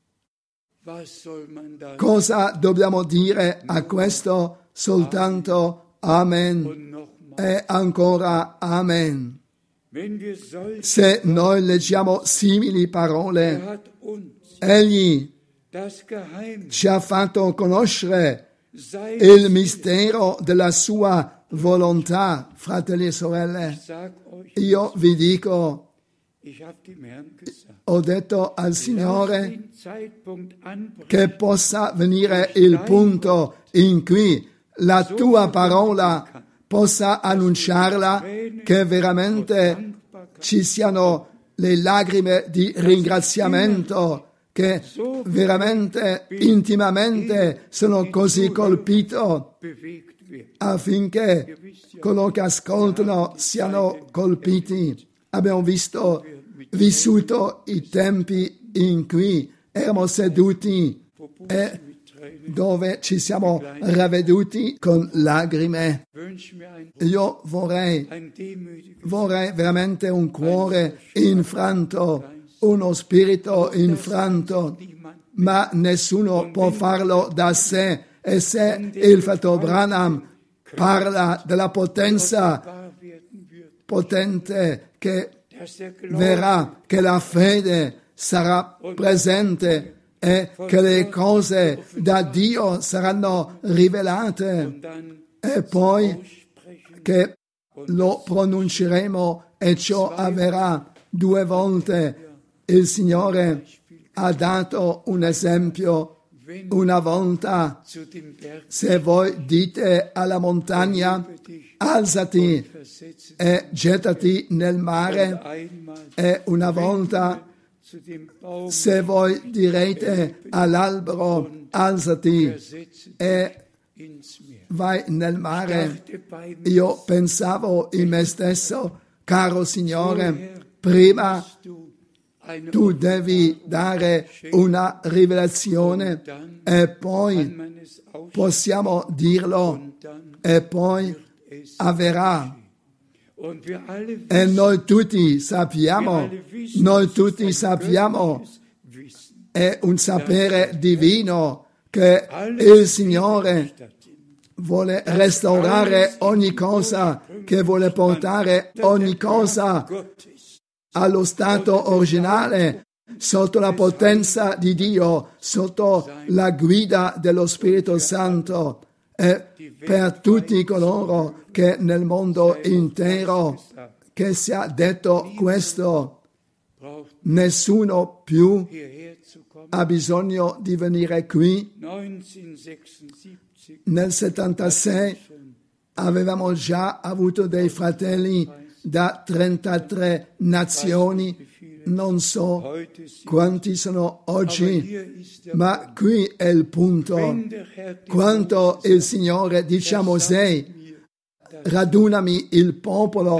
Cosa dobbiamo dire a questo? Soltanto Amen e ancora Amen. Se noi leggiamo simili parole, Egli ci ha fatto conoscere il mistero della sua volontà. Fratelli e sorelle, io vi dico, ho detto al Signore che possa venire il punto in cui la tua parola possa annunciarla, che veramente ci siano le lacrime di ringraziamento, che veramente intimamente sono così colpito, affinché coloro che ascoltano siano colpiti. Abbiamo visto, vissuto i tempi in cui eravamo seduti e dove ci siamo ravveduti con lacrime. Io vorrei, vorrei veramente un cuore infranto, uno spirito infranto, ma nessuno può farlo da sé. E se il fratello Branham parla della potenza potente che verrà, che la fede sarà presente e che le cose da Dio saranno rivelate, e poi che lo pronunceremo e ciò avverrà due volte. Il Signore ha dato un esempio una volta: se voi dite alla montagna alzati e gettati nel mare, e una volta se voi direte all'albero alzati e vai nel mare. Io pensavo in me stesso, caro Signore, prima tu devi dare una rivelazione e poi possiamo dirlo e poi avverrà. E noi tutti sappiamo, noi tutti sappiamo, è un sapere divino che il Signore vuole restaurare ogni cosa, che vuole portare ogni cosa allo stato originale, sotto la potenza di Dio, sotto la guida dello Spirito Santo. E per tutti coloro che nel mondo intero, che sia detto questo, nessuno più ha bisogno di venire qui. Nel settantasei avevamo già avuto dei fratelli da trentatré nazioni, non so quanti sono oggi, ma qui è il punto. Quando il Signore dice a Mosè, radunami il popolo,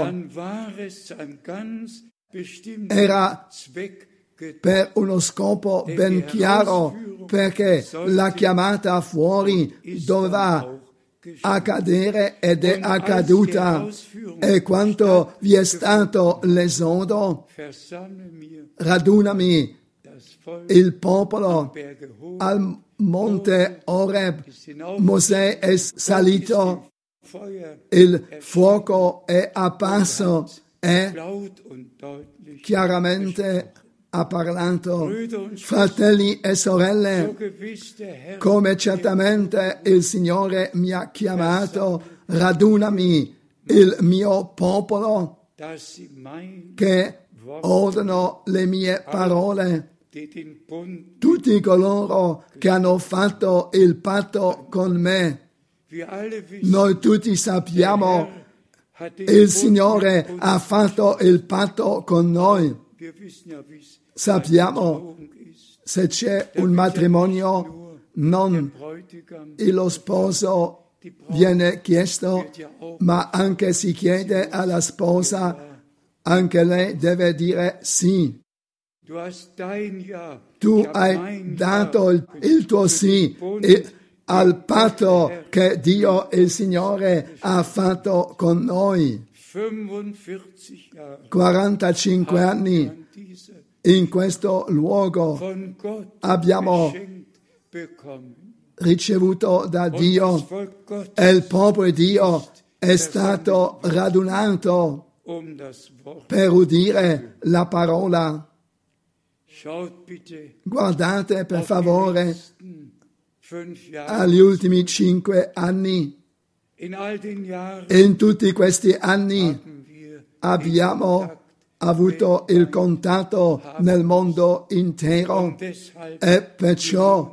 era per uno scopo ben chiaro, perché la chiamata fuori doveva accadere ed è accaduta. E quanto vi è stato l'esodo, radunami il popolo al monte Oreb. Mosè è salito, il fuoco è apparso e chiaramente ha parlato. Fratelli e sorelle, come certamente il Signore mi ha chiamato, radunami il mio popolo, che ordino le mie parole. Tutti coloro che hanno fatto il patto con me, noi tutti sappiamo, il Signore ha fatto il patto con noi. Sappiamo, se c'è un matrimonio, non lo sposo viene chiesto, ma anche si chiede alla sposa, anche lei deve dire sì. Tu hai dato il, il tuo sì il, al patto che Dio, il Signore, ha fatto con noi. quarantacinque anni in questo luogo abbiamo ricevuto da Dio e il popolo di Dio è stato radunato per udire la parola. Guardate per favore agli ultimi cinque anni. In tutti questi anni abbiamo avuto il contatto nel mondo intero e perciò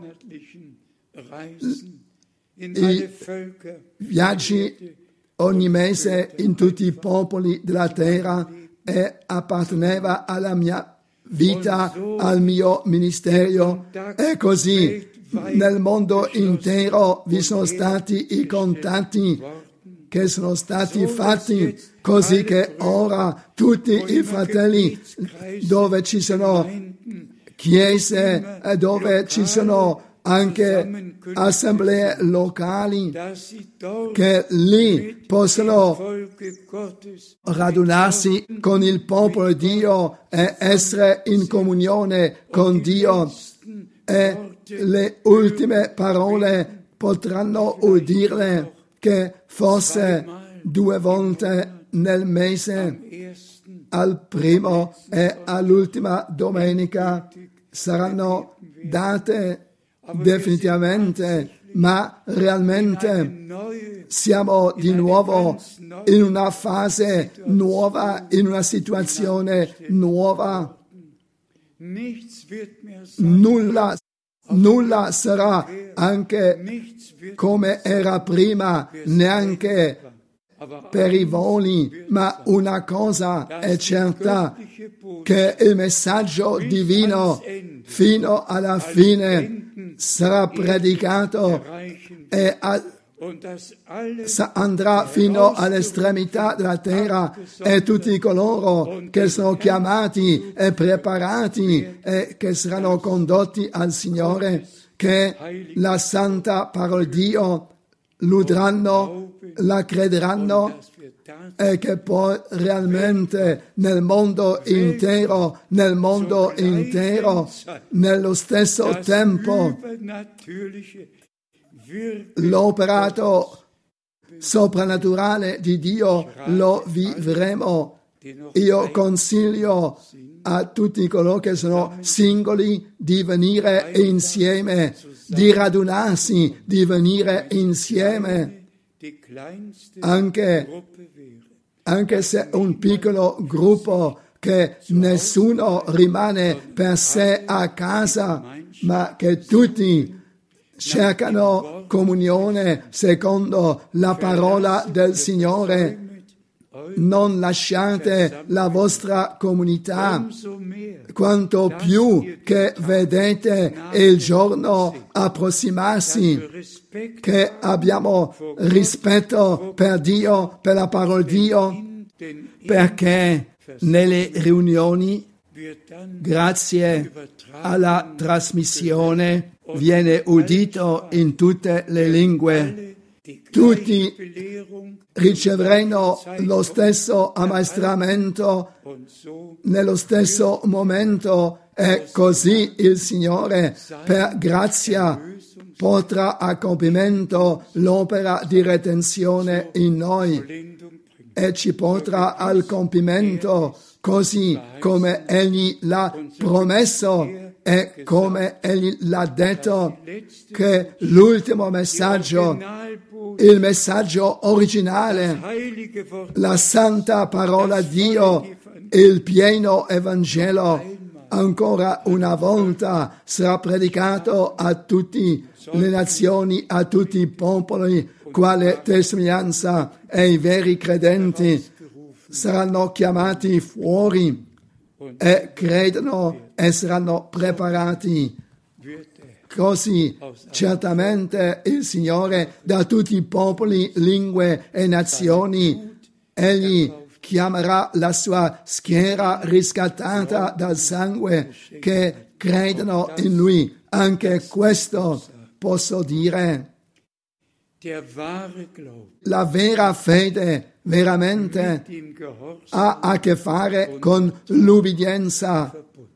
i viaggi ogni mese in tutti i popoli della terra e apparteneva alla mia vita, al mio ministero, e così nel mondo intero vi sono stati i contatti che sono stati fatti, così che ora tutti i fratelli, dove ci sono chiese e dove ci sono anche assemblee locali, che lì possono radunarsi con il popolo di Dio e essere in comunione con Dio, e le ultime parole potranno udirle, che forse due volte nel mese, al primo e all'ultima domenica, saranno date definitivamente, ma realmente siamo di nuovo in una fase nuova, in una situazione nuova. Nulla, nulla sarà anche come era prima, neanche per i voli, ma una cosa è certa, che il messaggio divino fino alla fine sarà predicato e a, andrà fino all'estremità della terra, e tutti coloro che sono chiamati e preparati e che saranno condotti al Signore, che la santa parola di Dio l'udranno, la crederanno, e che poi realmente nel mondo intero, nel mondo intero, nello stesso tempo, l'operato soprannaturale di Dio lo vivremo. Io consiglio a tutti coloro che sono singoli di venire insieme, di radunarsi, di venire insieme, anche, anche se un piccolo gruppo, che nessuno rimane per sé a casa, ma che tutti cercano comunione secondo la parola del Signore. Non lasciate la vostra comunità, quanto più che vedete il giorno approssimarsi, che abbiamo rispetto per Dio, per la parola di Dio, perché nelle riunioni, grazie alla trasmissione, viene udito in tutte le lingue. Tutti riceveranno lo stesso ammaestramento nello stesso momento e così il Signore, per grazia, porterà a compimento l'opera di redenzione in noi e ci porterà al compimento così come Egli l'ha promesso e come Egli l'ha detto, che l'ultimo messaggio, il messaggio originale, la santa parola di Dio, il pieno Evangelo, ancora una volta sarà predicato a tutte le nazioni, a tutti i popoli, quale testimonianza, e i veri credenti saranno chiamati fuori e credono e saranno preparati. Così certamente il Signore da tutti i popoli, lingue e nazioni, Egli chiamerà la sua schiera riscattata dal sangue che credono in Lui. Anche questo posso dire. La vera fede veramente ha a che fare con l'ubbidienza.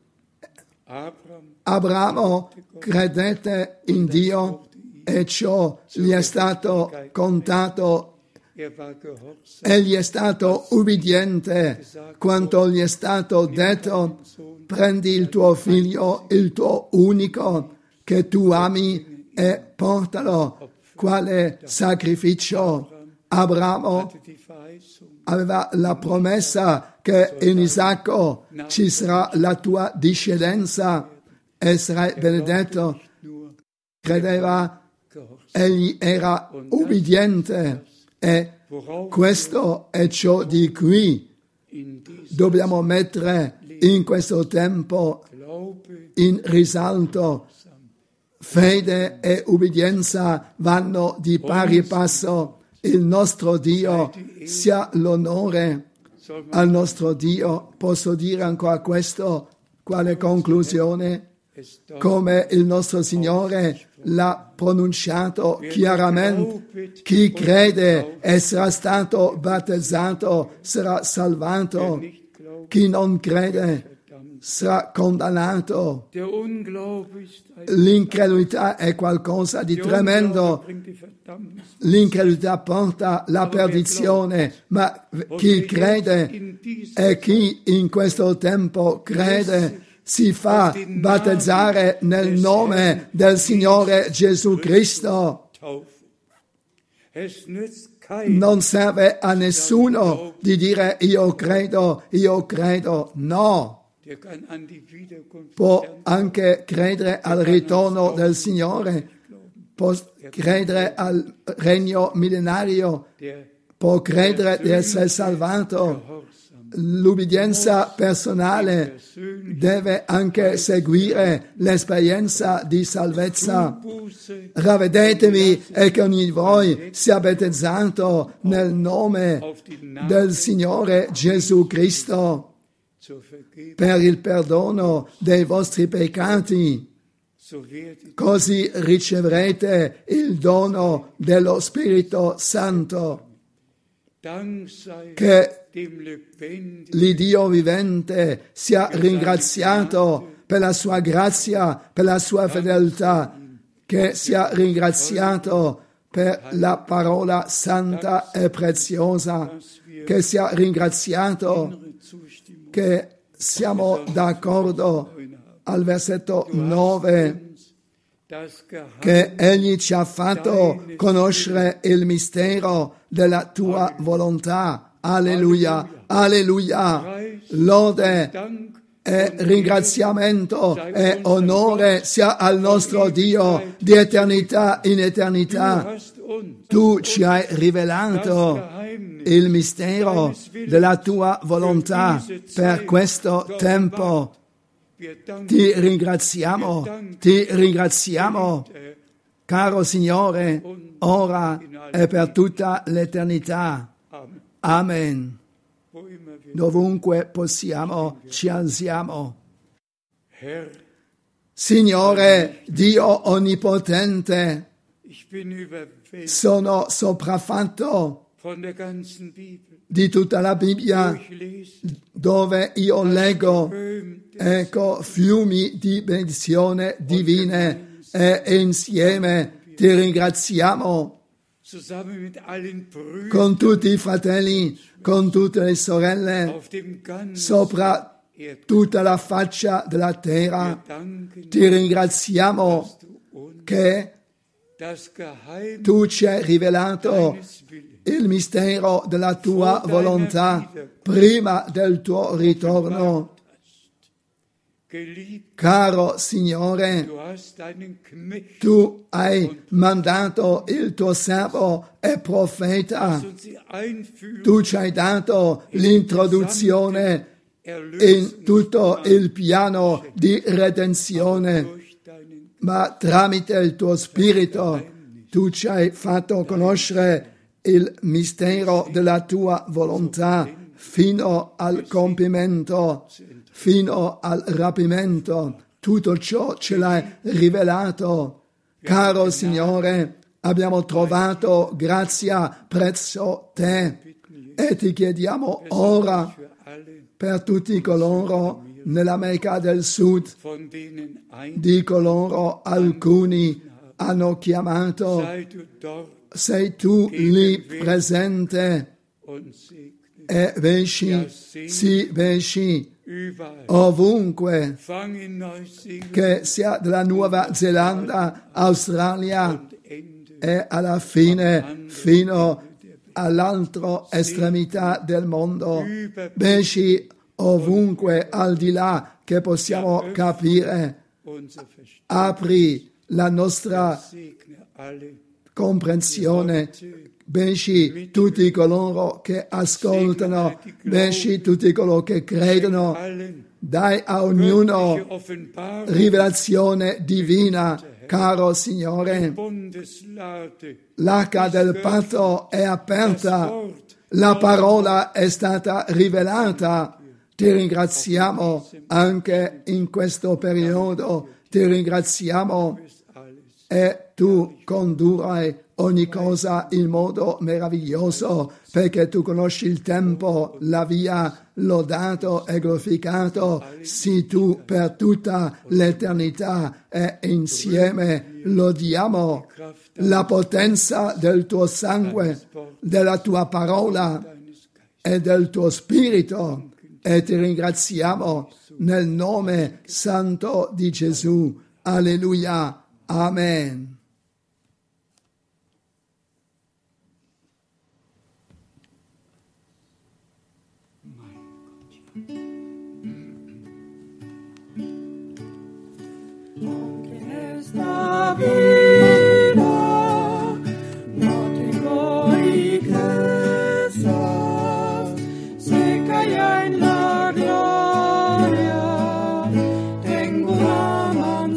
Abramo credette in Dio e ciò gli è stato contato. Egli è stato ubbidiente quanto gli è stato detto: prendi il tuo figlio, il tuo unico, che tu ami, e portalo quale sacrificio. Abramo aveva la promessa che in Isacco ci sarà la tua discendenza e sarai benedetto. Credeva, egli era ubbidiente, e questo è ciò di cui dobbiamo mettere in questo tempo in risalto. Fede e ubbidienza vanno di pari passo. Il nostro Dio sia l'onore al nostro Dio. Posso dire ancora questo, quale conclusione? Come il nostro Signore l'ha pronunciato chiaramente: chi crede e sarà stato battezzato sarà salvato, chi non crede sarà condannato. L'incredulità è qualcosa di tremendo. L'incredulità porta alla perdizione, ma chi crede e chi in questo tempo crede si fa battezzare nel nome del Signore Gesù Cristo. Non serve a nessuno di dire io credo, io credo, no. Può anche credere al ritorno del Signore, può credere al regno millenario, può credere di essere salvato. L'ubbidienza personale deve anche seguire l'esperienza di salvezza. Ravvedetevi e che ogni di voi sia battezzato nel nome del Signore Gesù Cristo per il perdono dei vostri peccati. Così riceverete il dono dello Spirito Santo. Che l'Iddio vivente sia ringraziato per la sua grazia, per la sua fedeltà, che sia ringraziato per la parola santa e preziosa, che sia ringraziato che siamo d'accordo al versetto nove, che Egli ci ha fatto conoscere il mistero della tua volontà. Alleluia, alleluia, lode e ringraziamento e onore sia al nostro Dio di eternità in eternità. Tu ci hai rivelato il mistero della tua volontà per questo tempo. Ti ringraziamo, ti ringraziamo, caro Signore, ora e per tutta l'eternità. Amen. Dovunque possiamo, ci alziamo. Signore, Dio onnipotente, sono sopraffatto di tutta la Bibbia, dove io leggo, ecco, fiumi di benedizione divine, e insieme ti ringraziamo con tutti i fratelli, con tutte le sorelle, sopra tutta la faccia della terra. Ti ringraziamo che tu ci hai rivelato il mistero della tua volontà prima del tuo ritorno. Caro Signore, tu hai mandato il tuo servo e profeta, tu ci hai dato l'introduzione in tutto il piano di redenzione, ma tramite il tuo Spirito tu ci hai fatto conoscere il mistero della tua volontà fino al compimento, fino al rapimento. Tutto ciò ce l'hai rivelato. Caro Signore, abbiamo trovato grazia presso te e ti chiediamo ora per tutti coloro nell'America del Sud, di coloro alcuni hanno chiamato, sei tu lì presente e vesci, sì, vesci ovunque, che sia della Nuova Zelanda, Australia e alla fine fino all'altra estremità del mondo. Vesci ovunque, al di là che possiamo capire. Apri la nostra comprensione. Benci tutti coloro che ascoltano, benci tutti coloro che credono, dai a ognuno rivelazione divina, caro Signore. L'arca del patto è aperta, la parola è stata rivelata. Ti ringraziamo anche in questo periodo, ti ringraziamo e tu condurrai ogni cosa in modo meraviglioso, perché tu conosci il tempo, la via, lodato e glorificato sii tu per tutta l'eternità, e insieme lodiamo la potenza del tuo sangue, della tua parola e del tuo spirito, e ti ringraziamo nel nome santo di Gesù. Alleluia. Amen. Esta vida no tengo riquezas, sé que ya en la gloria tengo una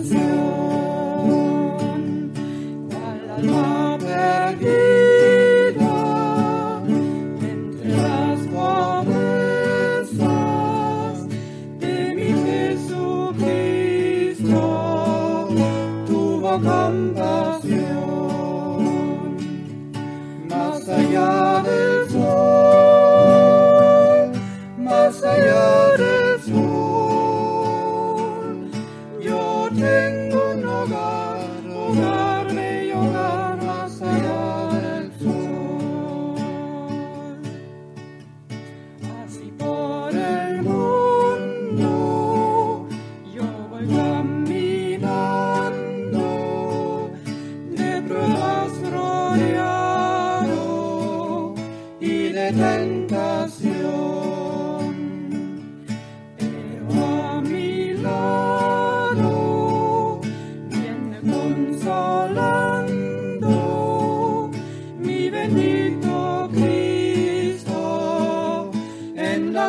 mansión, cual alma perdida entre las promesas de mi Jesucristo. Compasión, más allá del sol, más allá del sol, yo tengo un hogar, hogar, bello hogar, más allá del sol. Así por el mundo yo voy caminando, rodeado y de tentación, pero a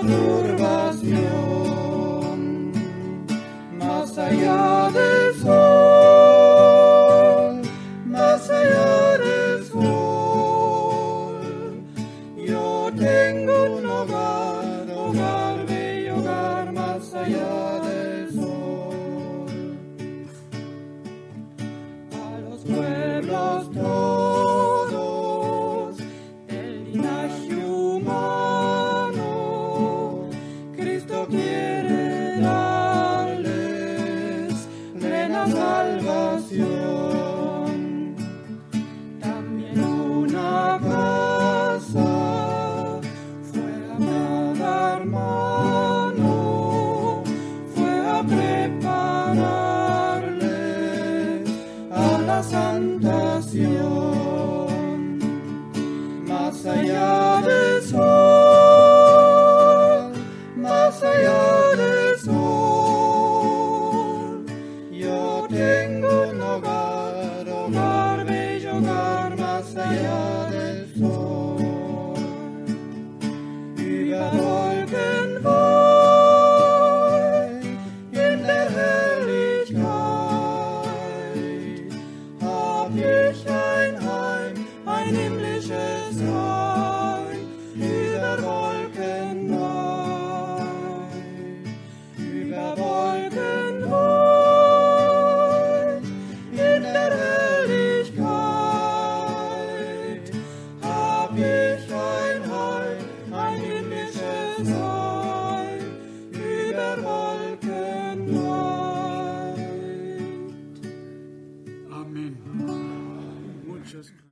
turbación, más allá del sol, más allá del sol, yo tengo un hogar, hogar, bello hogar, más allá del sol. A los pueblos todos del linaje humano, Cristo quiere darles plena salvación. También una casa fue amada hermano, fue a prepararles a la santación. Más allá del sol, más allá del sol, yo tengo un hogar, hogar, bello hogar, más allá del sol. Über Wolken weit, in der Herrlichkeit, hab ich ein Heim, ein himmlisches Heim, über Wolken weit, über Wolken weit, in der Herrlichkeit, hab ich ein Heim, ein himmlisches Heim, über Wolken weit. Amen. Muchas gracias.